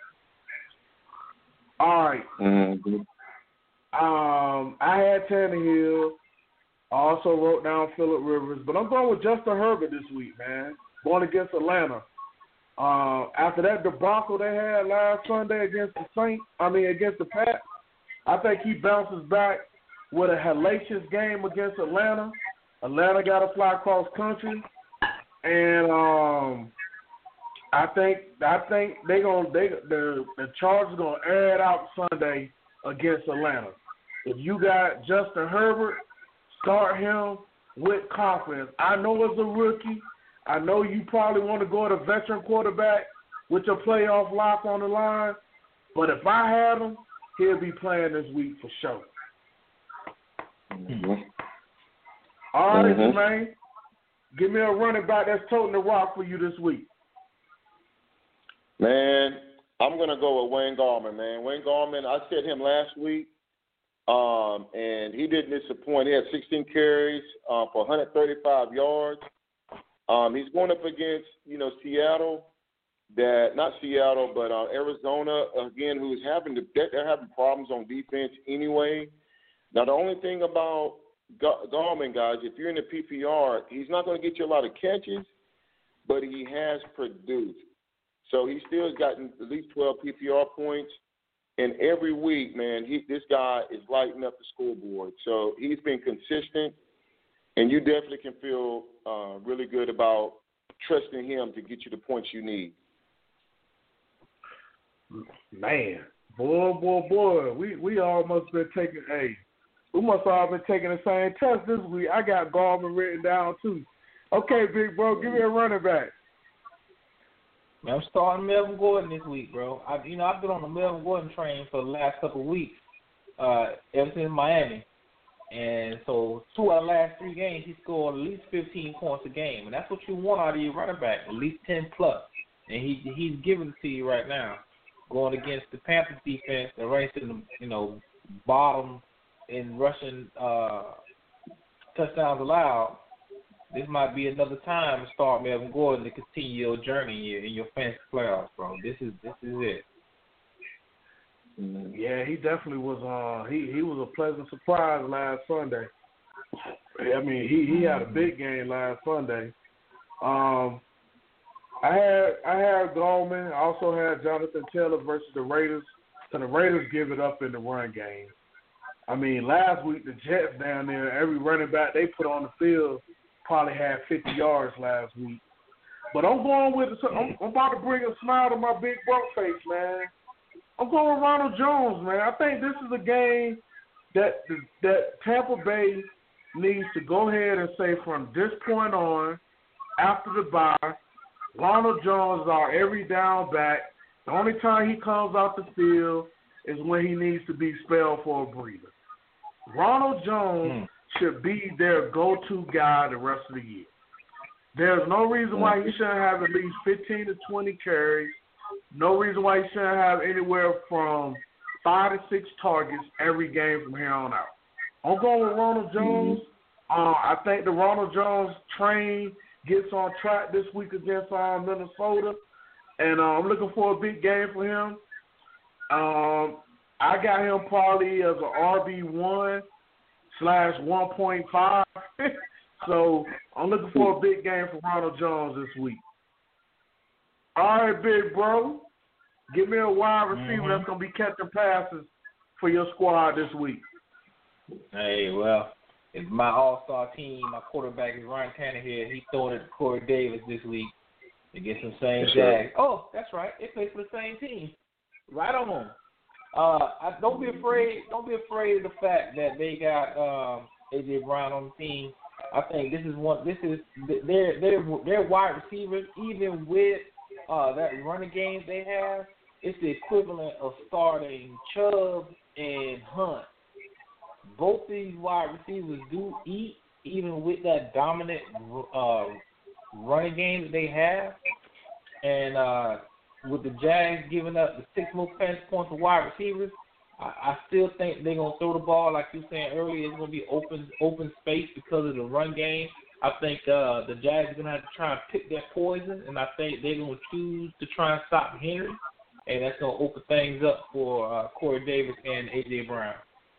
All right. Mm-hmm. Um, I had Tannehill. I also wrote down Phillip Rivers, but I'm going with Justin Herbert this week, man. Going against Atlanta. Uh, after that debacle they had last Sunday against the Saints, I mean against the Pats, I think he bounces back with a hellacious game against Atlanta. Atlanta got to fly cross country, and um, I think I think they gonna they the the Chargers gonna air it out Sunday against Atlanta. If you got Justin Herbert, start him with confidence. I know as a rookie, I know you probably want to go at a veteran quarterback with your playoff lock on the line, but if I had him, he'll be playing this week for sure. Mm-hmm. All right, Mhm. Jermaine, give me a running back that's toting the rock for you this week. Man, I'm going to go with Wayne Gallman, man. Wayne Gallman, I said him last week, um, and he didn't disappoint. He had sixteen carries uh, for one hundred thirty-five yards. Um, he's going up against, you know, Seattle, that not Seattle, but uh, Arizona, again, who's having to, they're having problems on defense anyway. Now, the only thing about Gallman, guys, if you're in the P P R, he's not going to get you a lot of catches, but he has produced. So he still has gotten at least twelve P P R points. And every week, man, he this guy is lighting up the scoreboard. So he's been consistent, and you definitely can feel uh, really good about trusting him to get you the points you need. Man, boy, boy, boy, we we all must been taking hey, we must all been taking the same test this week. I got Gallman written down too. Okay, big bro, give me a running back. Man, I'm starting Melvin Gordon this week, bro. I, you know, I've been on the Melvin Gordon train for the last couple of weeks, uh, ever since Miami. And so two out of the last three games, he scored at least fifteen points a game. And that's what you want out of your running back, at least ten plus. And he he's giving it to you right now, going against the Panthers defense that ranks in the, you know, bottom in rushing uh, touchdowns allowed. This might be another time to start Melvin Gordon to continue your journey here in your fantasy playoffs, bro. This is this is it. Yeah, he definitely was. Uh, he he was a pleasant surprise last Sunday. I mean, he, he had a big game last Sunday. Um, I had I had Gallman. I also had Jonathan Taylor versus the Raiders. So the Raiders give it up in the run game. I mean, last week the Jets down there, every running back they put on the field probably had fifty yards last week. But I'm going with I'm, I'm about to bring a smile to my big broke face, man. I'm going with Ronald Jones, man. I think this is a game that that Tampa Bay needs to go ahead and say from this point on, after the bye, Ronald Jones is our every down back. The only time he comes out the field is when he needs to be spelled for a breather. Ronald Jones mm. should be their go-to guy the rest of the year. There's no reason why he shouldn't have at least fifteen to twenty carries. No reason why he shouldn't have anywhere from five to six targets every game from here on out. I'm going with Ronald Jones. Mm-hmm. Uh, I think the Ronald Jones train gets on track this week against uh, Minnesota, and uh, I'm looking for a big game for him. Um, I got him probably as an R B one slash one point five. So I'm looking for a big game for Ronald Jones this week. All right, big bro. Give me a wide receiver mm-hmm. that's going to be catching passes for your squad this week. Hey, well, it's my all-star team. My quarterback is Ryan Tannehill. He throwing it to Corey Davis this week against some same Jags. Oh, that's right. They play for the same team. Right on. Uh, I, don't be afraid. Don't be afraid of the fact that they got um, A J Brown on the team. I think this is one. This is their their their wide receivers. Even with uh, that running game they have, it's the equivalent of starting Chubb and Hunt. Both these wide receivers do eat, even with that dominant uh, running game that they have. And uh, with the Jags giving up the six most fantasy points of wide receivers, I, I still think they're going to throw the ball, like you were saying earlier. It's going to be open open space because of the run game. I think uh, the Jags are going to have to try and pick their poison, and I think they're going to choose to try and stop Henry, and that's going to open things up for uh, Corey Davis and A J Brown.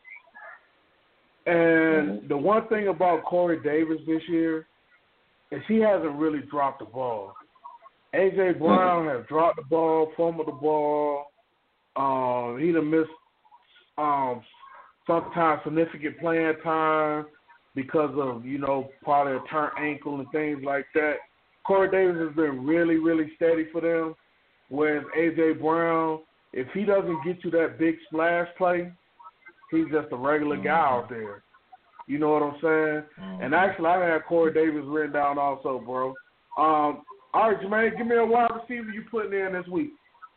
And the one thing about Corey Davis this year is he hasn't really dropped the ball. A J Brown has dropped the ball, fumbled the ball. Um, he done missed um, sometimes significant playing time because of, you know, probably a turnt ankle and things like that. Corey Davis has been really, really steady for them, whereas A J Brown, if he doesn't get you that big splash play, he's just a regular guy out there. You know what I'm saying? Mm-hmm. And actually, I had Corey Davis written down also, bro. Um, all right, Jermaine, give me a wide receiver you putting in this week.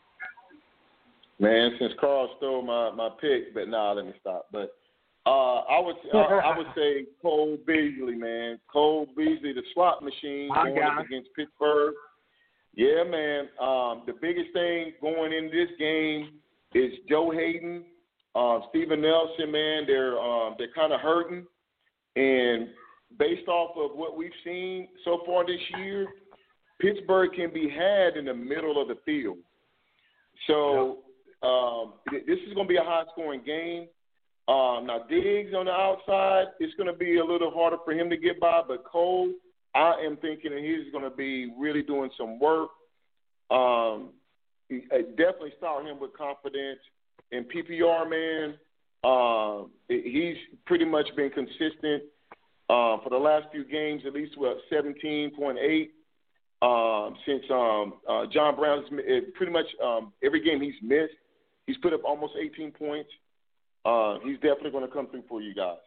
Man, since Carl stole my, my pick, but nah, let me stop. But uh, I would uh, I would say Cole Beasley, man. Cole Beasley, the slot machine My going guy. up against Pittsburgh. Yeah, man. Um, the biggest thing going in this game is Joe Hayden. Um, Steven Nelson, man, they're um, they're kind of hurting, and based off of what we've seen so far this year, Pittsburgh can be had in the middle of the field. So um, th- this is going to be a high-scoring game. Um, now Diggs on the outside, it's going to be a little harder for him to get by, but Cole, I am thinking that he's going to be really doing some work. Um, I definitely start him with confidence. In P P R, man, uh, he's pretty much been consistent uh, for the last few games, at least what seventeen point eight um, since um, uh, John Brown's pretty much um, every game he's missed, he's put up almost eighteen points. Uh, he's definitely going to come through for you guys.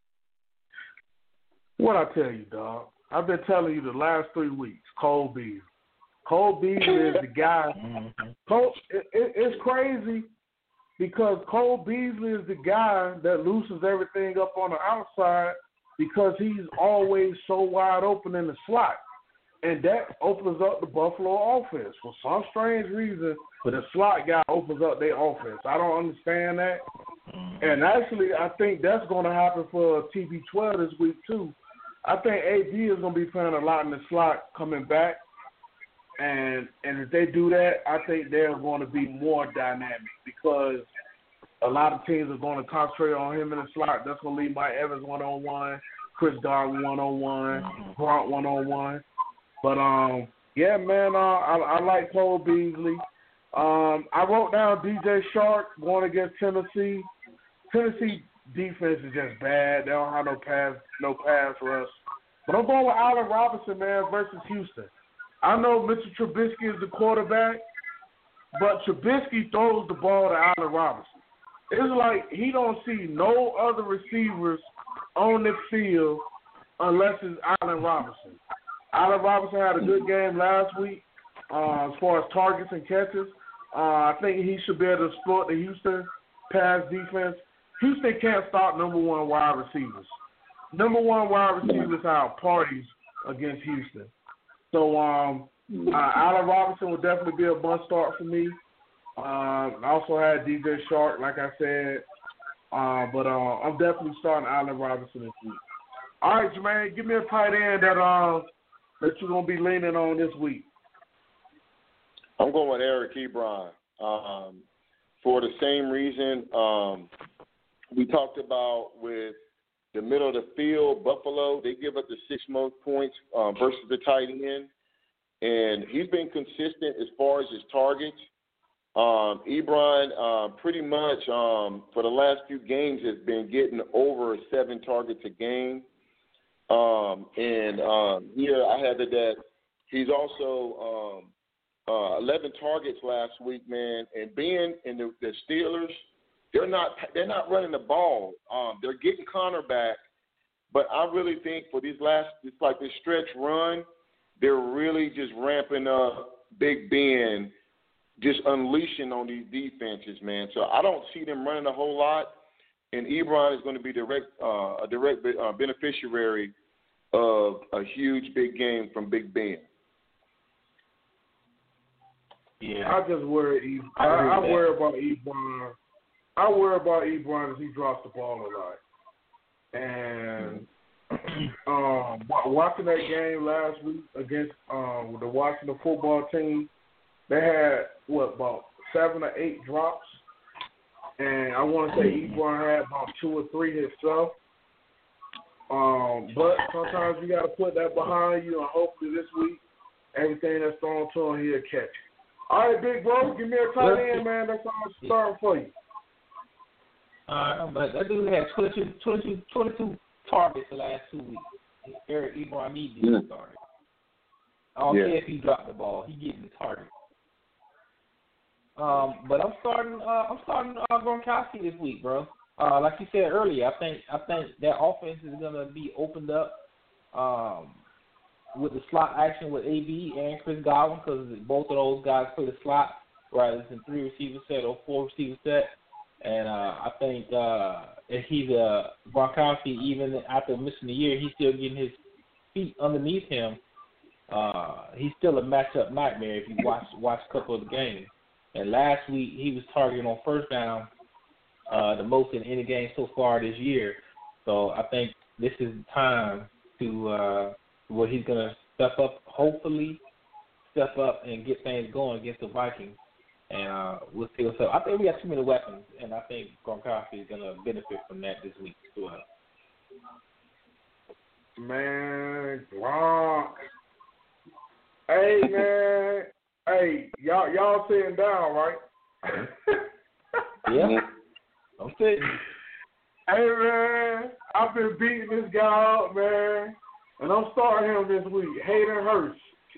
What I tell you, dog? I've been telling you the last three weeks. Cole Beasley. Cole Beasley is the guy. Cole, it, it, it's crazy. Because Cole Beasley is the guy that loosens everything up on the outside because he's always so wide open in the slot. And that opens up the Buffalo offense. For some strange reason, the slot guy opens up their offense. I don't understand that. And actually, I think that's going to happen for T B twelve this week, too. I think A D is going to be playing a lot in the slot coming back. And and if they do that, I think they're going to be more dynamic because a lot of teams are going to concentrate on him in the slot. That's going to leave Mike Evans one-on-one, Chris Darwin one-on-one, Gronk one-on-one. But, um, yeah, man, uh, I, I like Cole Beasley. Um, I wrote down D J Shark going against Tennessee. Tennessee defense is just bad. They don't have no pass, no pass rush. But I'm going with Allen Robinson, man, versus Houston. I know Mitchell Trubisky is the quarterback, but Trubisky throws the ball to Allen Robinson. It's like he don't see no other receivers on the field unless it's Allen Robinson. Allen Robinson had a good game last week uh, as far as targets and catches. Uh, I think he should be able to exploit the Houston pass defense. Houston can't stop number one wide receivers. Number one wide receivers have parties against Houston. So um, uh, Allen Robinson will definitely be a must start for me. Uh, I also had D J Shark, like I said. Uh, but uh, I'm definitely starting Allen Robinson this week. All right, Jermaine, give me a tight end that uh, that you're going to be leaning on this week. I'm going with Eric Ebron um, for the same reason um, we talked about with the middle of the field, Buffalo. They give up the six most points um, versus the tight end. And he's been consistent as far as his targets. Um, Ebron uh, pretty much um, for the last few games has been getting over seven targets a game. Um, and um, here I had it that he's also um, uh, eleven targets last week, man. And being in the, the Steelers, they're not they're not running the ball. Um, they're getting Connor back, but I really think for these last it's like this stretch run, they're really just ramping up Big Ben. Just unleashing on these defenses, man. So I don't see them running a whole lot, and Ebron is going to be direct, uh, a direct uh, beneficiary of a huge big game from Big Ben. Yeah, I just worry. I, I worry about Ebron. I worry about Ebron as he drops the ball a lot. And um, watching that game last week against um, the Washington football team. They had, what, about seven or eight drops. And I want to say Ebron had about two or three himself. Um, but sometimes you got to put that behind you, and hopefully this week, everything that's thrown to him, he'll catch it. All right, big bro, give me a tight end, man. That's all I'm starting for you. Uh, but that dude had twenty-two, twenty-two, twenty-two targets the last two weeks. Eric Ebron needs to get started. I don't yeah. care if he dropped the ball. He getting the target. Um, but I'm starting. Uh, I'm starting uh, Gronkowski this week, bro. Uh, like you said earlier, I think I think that offense is gonna be opened up um, with the slot action with A B and Chris Godwin, because both of those guys play the slot rather than three receiver set or four receiver set. And uh, I think uh, if he's a Gronkowski, even after missing a year, he's still getting his feet underneath him. Uh, he's still a matchup nightmare if you watch watch a couple of the games. And last week, he was targeted on first down uh, the most in any game so far this year. So I think this is the time to uh, where he's going to step up, hopefully step up and get things going against the Vikings. And uh, we'll see what's up. I think we got too many weapons, and I think Gronkowski is going to benefit from that this week as well. Man, Gronk. Hey, man. Hey, y'all, y'all sitting down, right? Yeah, I'm sitting. Hey, man, I've been beating this guy up, man, and I'm starting him this week. Hayden Hurst.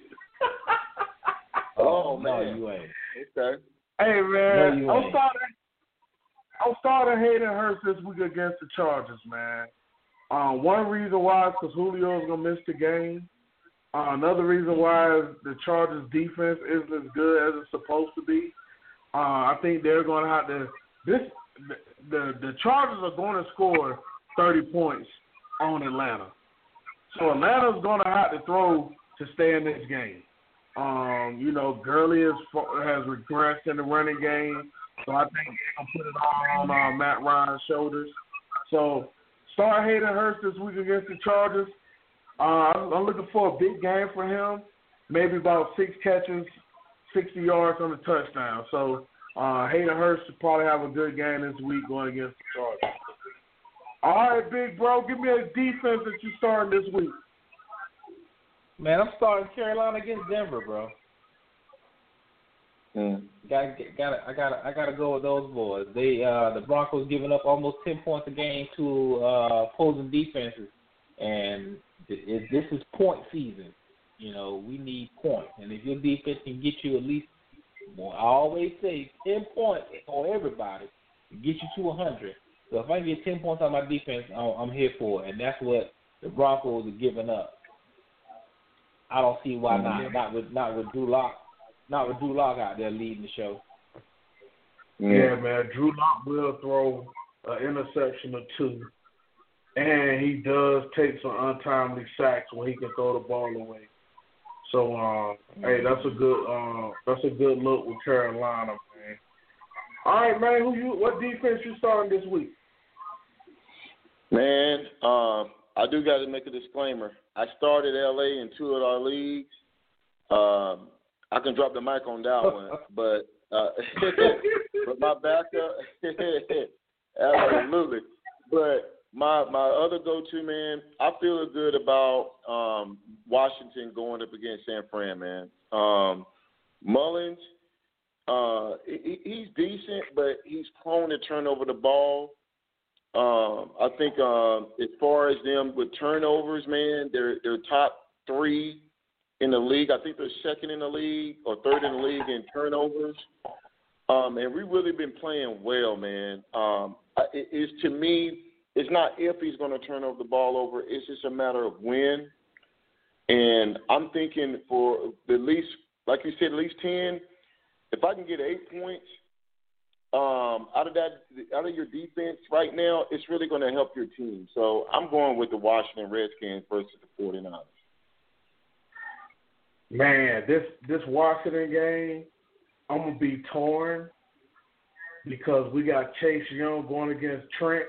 oh, man. No, you ain't. Okay. Hey, man, no, I'm starting. I'm starting Hayden Hurst this week against the Chargers, man. Uh, one reason why is because Julio's gonna miss the game. Uh, another reason why is the Chargers' defense isn't as good as it's supposed to be. Uh, I think they're going to have to this the, the the Chargers are going to score thirty points on Atlanta. So Atlanta's going to have to throw to stay in this game. Um, you know, Gurley has, has regressed in the running game, so I think they're going to put it all on uh, Matt Ryan's shoulders. So start Hayden Hurst this week against the Chargers. Uh, I'm looking for a big game for him, maybe about six catches, sixty yards on the touchdown. So uh, Hayden Hurst should probably have a good game this week going against the Chargers. All right, big bro, give me a defense that you're starting this week. Man, I'm starting Carolina against Denver, bro. Mm. Got, got, I got, I got to go with those boys. They, uh, the Broncos giving up almost ten points a game to uh, opposing defenses, and th- this is point season. You know, we need points, and if your defense can get you at least, well, I always say ten points on everybody, get you to one hundred. So if I can get ten points on my defense, I'm, I'm here for it, and that's what the Broncos are giving up. I don't see why not. Not with not with Drew Lock, not with Drew Lock out there leading the show. Yeah, man. Drew Lock will throw an interception or two, and he does take some untimely sacks when he can throw the ball away. So, uh, hey, that's a good uh, that's a good look with Carolina, man. All right, man. Who you? What defense you starting this week? Man, um, I do got to make a disclaimer. I started L A in two of our leagues. Um, I can drop the mic on that one, but uh, but my backup, absolutely. But my my other go-to, man, I feel good about um, Washington going up against San Fran, man. Um, Mullins, uh, he, he's decent, but he's prone to turn over the ball. Um, I think um, as far as them with turnovers, man, they're they're top three in the league. I think they're second in the league or third in the league in turnovers. Um, and we've really been playing well, man. Um, it, it's to me, it's not if he's going to turn over the ball over. It's just a matter of when. And I'm thinking for at least, like you said, at least ten. If I can get eight points um, out of that, out of your defense right now, it's really going to help your team. So I'm going with the Washington Redskins versus the 49ers. Man, this this Washington game, I'm gonna be torn because we got Chase Young going against Trent.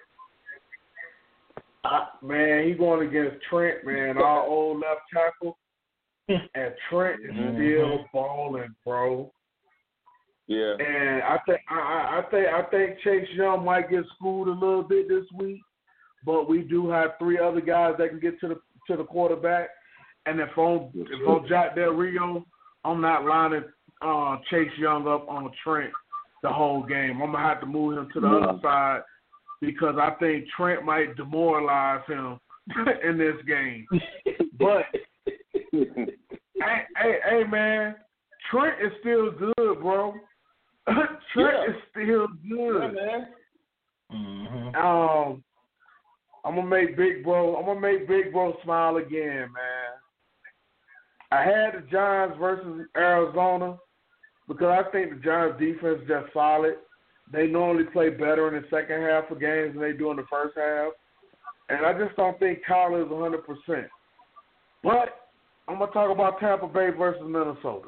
I, man, he going against Trent, man, our old left tackle, and Trent is mm-hmm. still balling, bro. Yeah. And I think I, I think I think Chase Young might get schooled a little bit this week, but we do have three other guys that can get to the to the quarterback. And if I'm if I'm Jack Del Rio, I'm not lining uh, Chase Young up on Trent the whole game. I'm gonna have to move him to the other side because I think Trent might demoralize him in this game. But hey, hey, hey, man, Trent is still good, bro. Trent yeah. is still good. Yeah, man. Mm-hmm. Um, I'm gonna make Big Bro. I'm gonna make Big Bro smile again, man. I had the Giants versus Arizona because I think the Giants' defense is just solid. They normally play better in the second half of games than they do in the first half. And I just don't think Kyler is one hundred percent. But I'm going to talk about Tampa Bay versus Minnesota.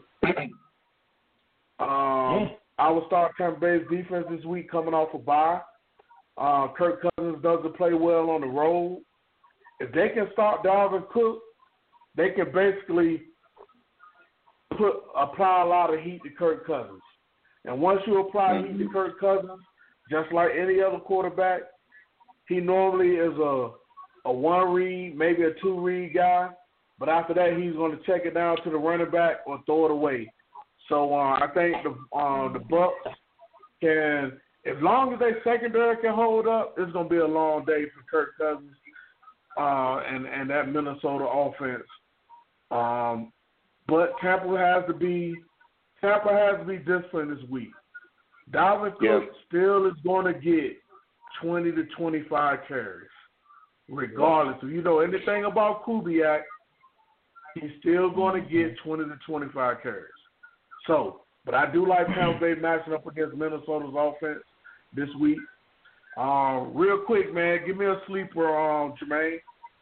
um, I will start Tampa Bay's defense this week coming off a bye. Uh, Kirk Cousins doesn't play well on the road. If they can start Dalvin Cook, they can basically put apply a lot of heat to Kirk Cousins. And once you apply mm-hmm. heat to Kirk Cousins, just like any other quarterback, he normally is a a one read, maybe a two read guy. But after that, he's going to check it down to the running back or throw it away. So uh, I think the uh, the Bucs can, as long as their secondary can hold up, it's going to be a long day for Kirk Cousins uh, and and that Minnesota offense. Um, but Tampa has to be Tampa has to be disciplined this week. Dalvin Cook yep. still is going to get twenty to twenty-five carries, regardless. If you know anything about Kubiak, he's still going to get twenty to twenty-five carries. So, but I do like Tampa Bay matching up against Minnesota's offense this week. Um, real quick, man, give me a sleeper, um, Jermaine.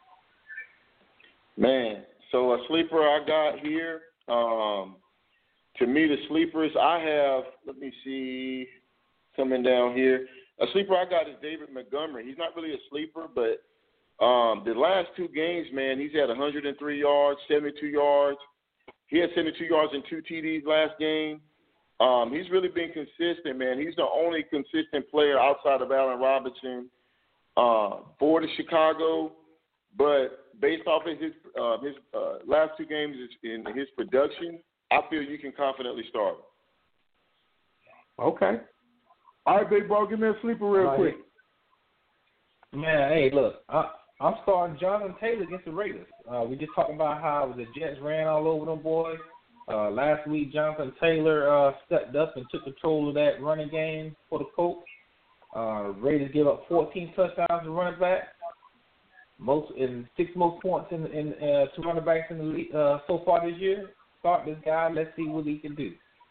Man, so a sleeper I got here, um, to me, the sleepers I have, let me see, coming down here. A sleeper I got is David Montgomery. He's not really a sleeper, but um, the last two games, man, he's had one hundred three yards, seventy-two yards. He had seventy-two yards and two T Ds last game. Um, he's really been consistent, man. He's the only consistent player outside of Allen Robinson uh, for the Chicago. But based off of his uh, his uh, last two games in his production, I feel you can confidently start him. Okay. All right, big bro, give me a sleeper real right. quick. Man, hey, look, I, I'm starting Jonathan Taylor against the Raiders. Uh, we just talking about how the Jets ran all over them boys. Uh, last week, Jonathan Taylor uh, stepped up and took control of that running game for the Colts. Uh, Raiders give up fourteen touchdowns to running back, most in six most points in, in uh, to running backs in the league uh, so far this year. Start this guy. Let's see what he can do.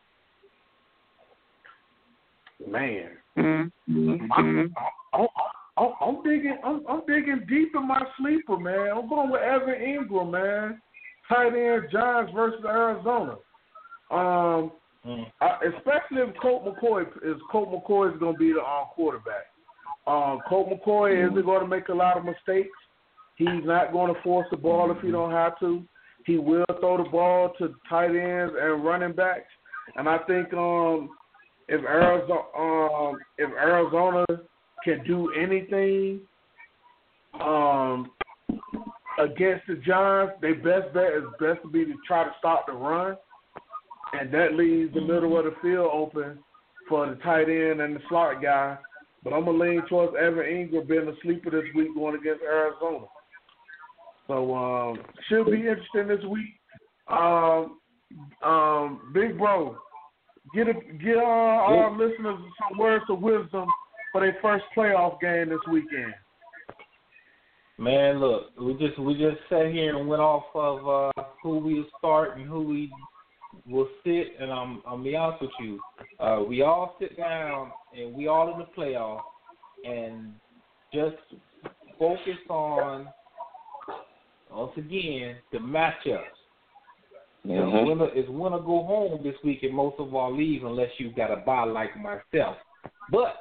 Man, Mm-hmm. I'm, I'm, I'm, I'm digging. I'm, I'm digging deep in my sleeper, man. I'm going with Evan Ingram, man. Tight end Giants versus Arizona. Um, Mm. I, especially if Colt McCoy is Colt McCoy is going to be the uh, quarterback. Um, Colt McCoy isn't going to make a lot of mistakes. He's not going to force the ball if he don't have to. He will throw the ball to tight ends and running backs. And I think um, if Arizona um, if Arizona can do anything um, against the Giants, their best bet is best to be to try to stop the run. And that leaves the middle of the field open for the tight end and the slot guy. But I'm going to lean towards Evan Ingram being a sleeper this week going against Arizona. So, um, should be interesting this week. Um, um, Big Bro, get a, get uh, our listeners some words of wisdom for their first playoff game this weekend. Man, look, we just we just sat here and went off of uh, who we start and who we will sit, and I'm I'm be honest with you, uh, we all sit down and we all in the playoff, and just focus on once again the matchups. You know, Mm-hmm. winner is winner go home this week in most of our leagues, unless you got a bye like myself. But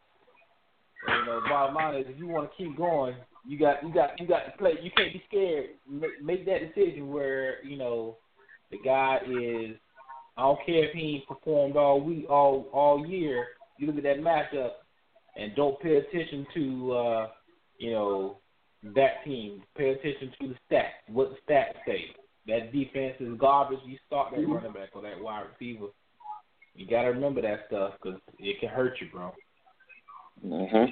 you know, bottom line is, if you want to keep going, you got you got you got to play. You can't be scared. Make, make that decision where you know. The guy is, I don't care if he ain't performed all week, all all year. You look at that matchup and don't pay attention to, uh, you know, that team. Pay attention to the stats, what the stats say. That defense is garbage. You start that running back or that wide receiver. You got to remember that stuff because it can hurt you, bro. Mm-hmm.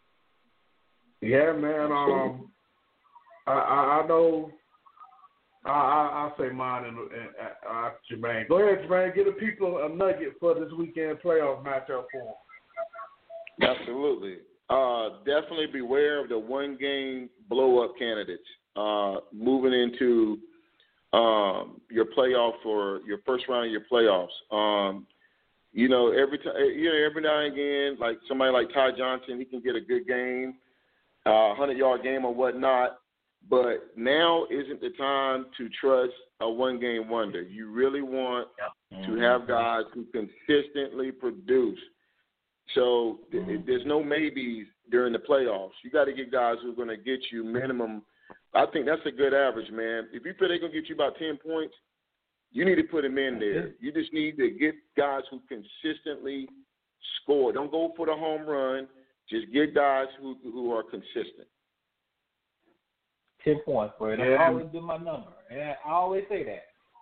Yeah, man. Um, I, I, I know. I, I, I'll say mine and, and uh, Jermaine. Go ahead, Jermaine. Give the people a nugget for this weekend playoff matchup for them. Absolutely. Uh, definitely beware of the one-game blow-up candidates uh, moving into um, your playoff or your first round of your playoffs. Um, you know, every time, you know, every now and again, like somebody like Ty Johnson, he can get a good game, uh, hundred-yard game or whatnot. But now isn't the time to trust a one-game wonder. You really want Yeah. to have guys who consistently produce. So th- Mm-hmm. there's no maybes during the playoffs. You got to get guys who are going to get you minimum. I think that's a good average, man. If you feel they're going to get you about ten points, you need to put them in there. You just need to get guys who consistently score. Don't go for the home run. Just get guys who who are consistent. Ten points, bro. That's Yeah. always been my number, and I always say that.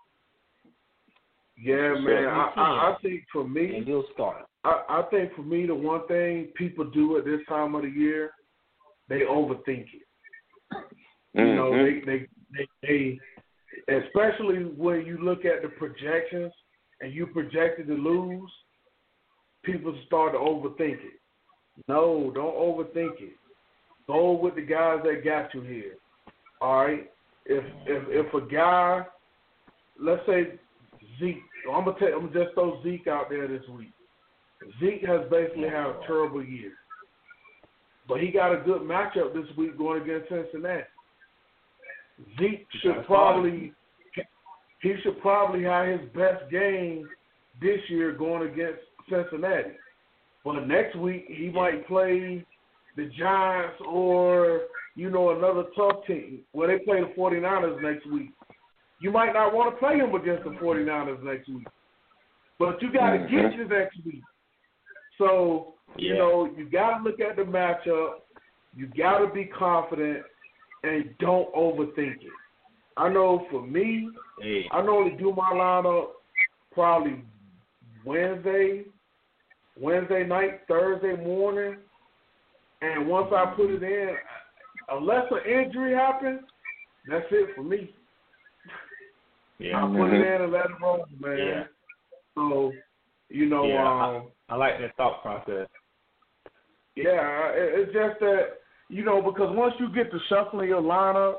Yeah, man. I, I, I think for me, and you'll start. I, I think for me, the one thing people do at this time of the year, they overthink it. Mm-hmm. You know, they, they, they, they, especially when you look at the projections and you projected to lose, people start to overthink it. No, don't overthink it. Go with the guys that got you here. All right. If if if a guy, let's say Zeke, I'm gonna tell, I'm gonna just throw Zeke out there this week. Zeke has basically had a terrible year, but he got a good matchup this week going against Cincinnati. Zeke should probably he should probably have his best game this year going against Cincinnati. But next week he might play the Giants or, you know, another tough team. Well, they play the 49ers next week. You might not want to play him against the 49ers next week. But you got to Mm-hmm. get you next week. So, you Yeah. know, you got to look at the matchup. You got to be confident and don't overthink it. I know for me, Hey. I normally do my lineup probably Wednesday, Wednesday night, Thursday morning. And once I put it in, unless an injury happens, that's it for me. Yeah. I put it in and let it roll, man. Yeah. So, you know, Yeah, um, I, I like that thought process. Yeah, it's just that, you know, because once you get to shuffling your lineup,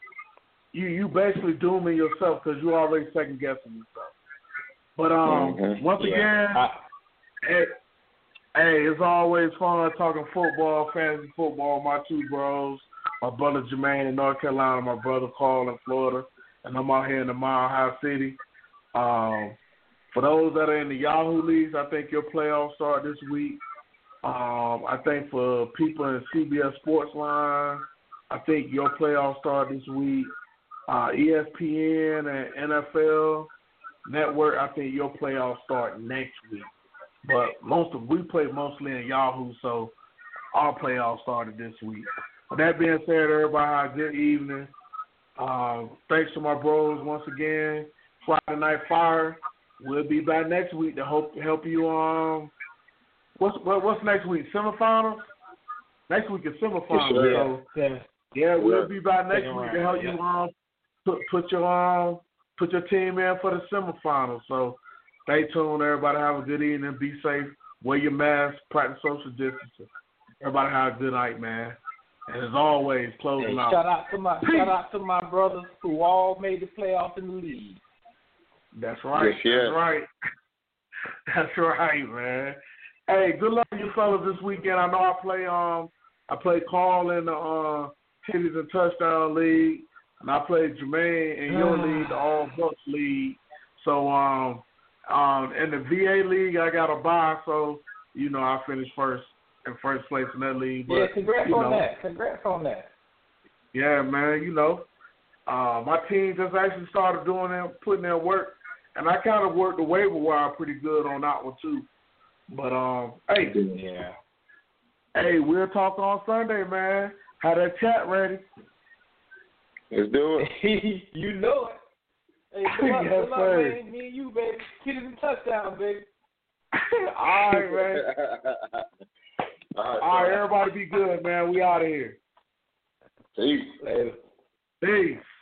you you basically dooming yourself because you're already second guessing yourself. But um, mm-hmm. once yeah. again, I, hey, hey, it's always fun talking football, fantasy football. My two bros, my brother Jermaine in North Carolina, my brother Carl in Florida, and I'm out here in the Mile High City. Um, for those that are in the Yahoo leagues, I think your playoffs start this week. Um, I think for people in C B S Sports Line, I think your playoffs start this week. Uh, E S P N and N F L Network, I think your playoffs start next week. But most of we play mostly in Yahoo, so our playoffs started this week. With that being said, everybody have a good evening. Uh, thanks to my bros once again. Friday Night Fire. We'll be back next week to help help you. Um, what's what, what's next week? Semifinals. Next week is semifinals. Yes, so yeah. yeah, we'll be back next Second week round, to help yeah. you um put put your um put your team in for the semifinals. So stay tuned, everybody. Have a good evening. Be safe. Wear your mask. Practice social distancing. Everybody have a good night, man. And as always, closing Hey, out. shout out to my shout out to my brothers who all made the playoffs in the league. That's right. Yes, yes. That's right. That's right, man. Hey, good luck to you fellas this weekend. I know I play um I play Carl in the uh, Titties and Touchdown League, and I play Jermaine in your league, the All Bucks League. So um um in the V A League I got a bye, so you know I finished first in first place in that league. But, yeah, congrats you on know, that. Congrats on that. Yeah, man, you know. Uh, my team just actually started doing it, putting in work, and I kind of worked the waiver wire pretty good on that one too. But um, hey, Yeah. hey, we'll talk on Sunday, man. Have that chat ready. Let's do it. You know it. Hey, good luck, Yes, good luck, sir. man. Me and you, baby. Kitties and touchdown, baby. All right, man. All right, All right, everybody be good, man. We out of here. Peace. Later. Peace.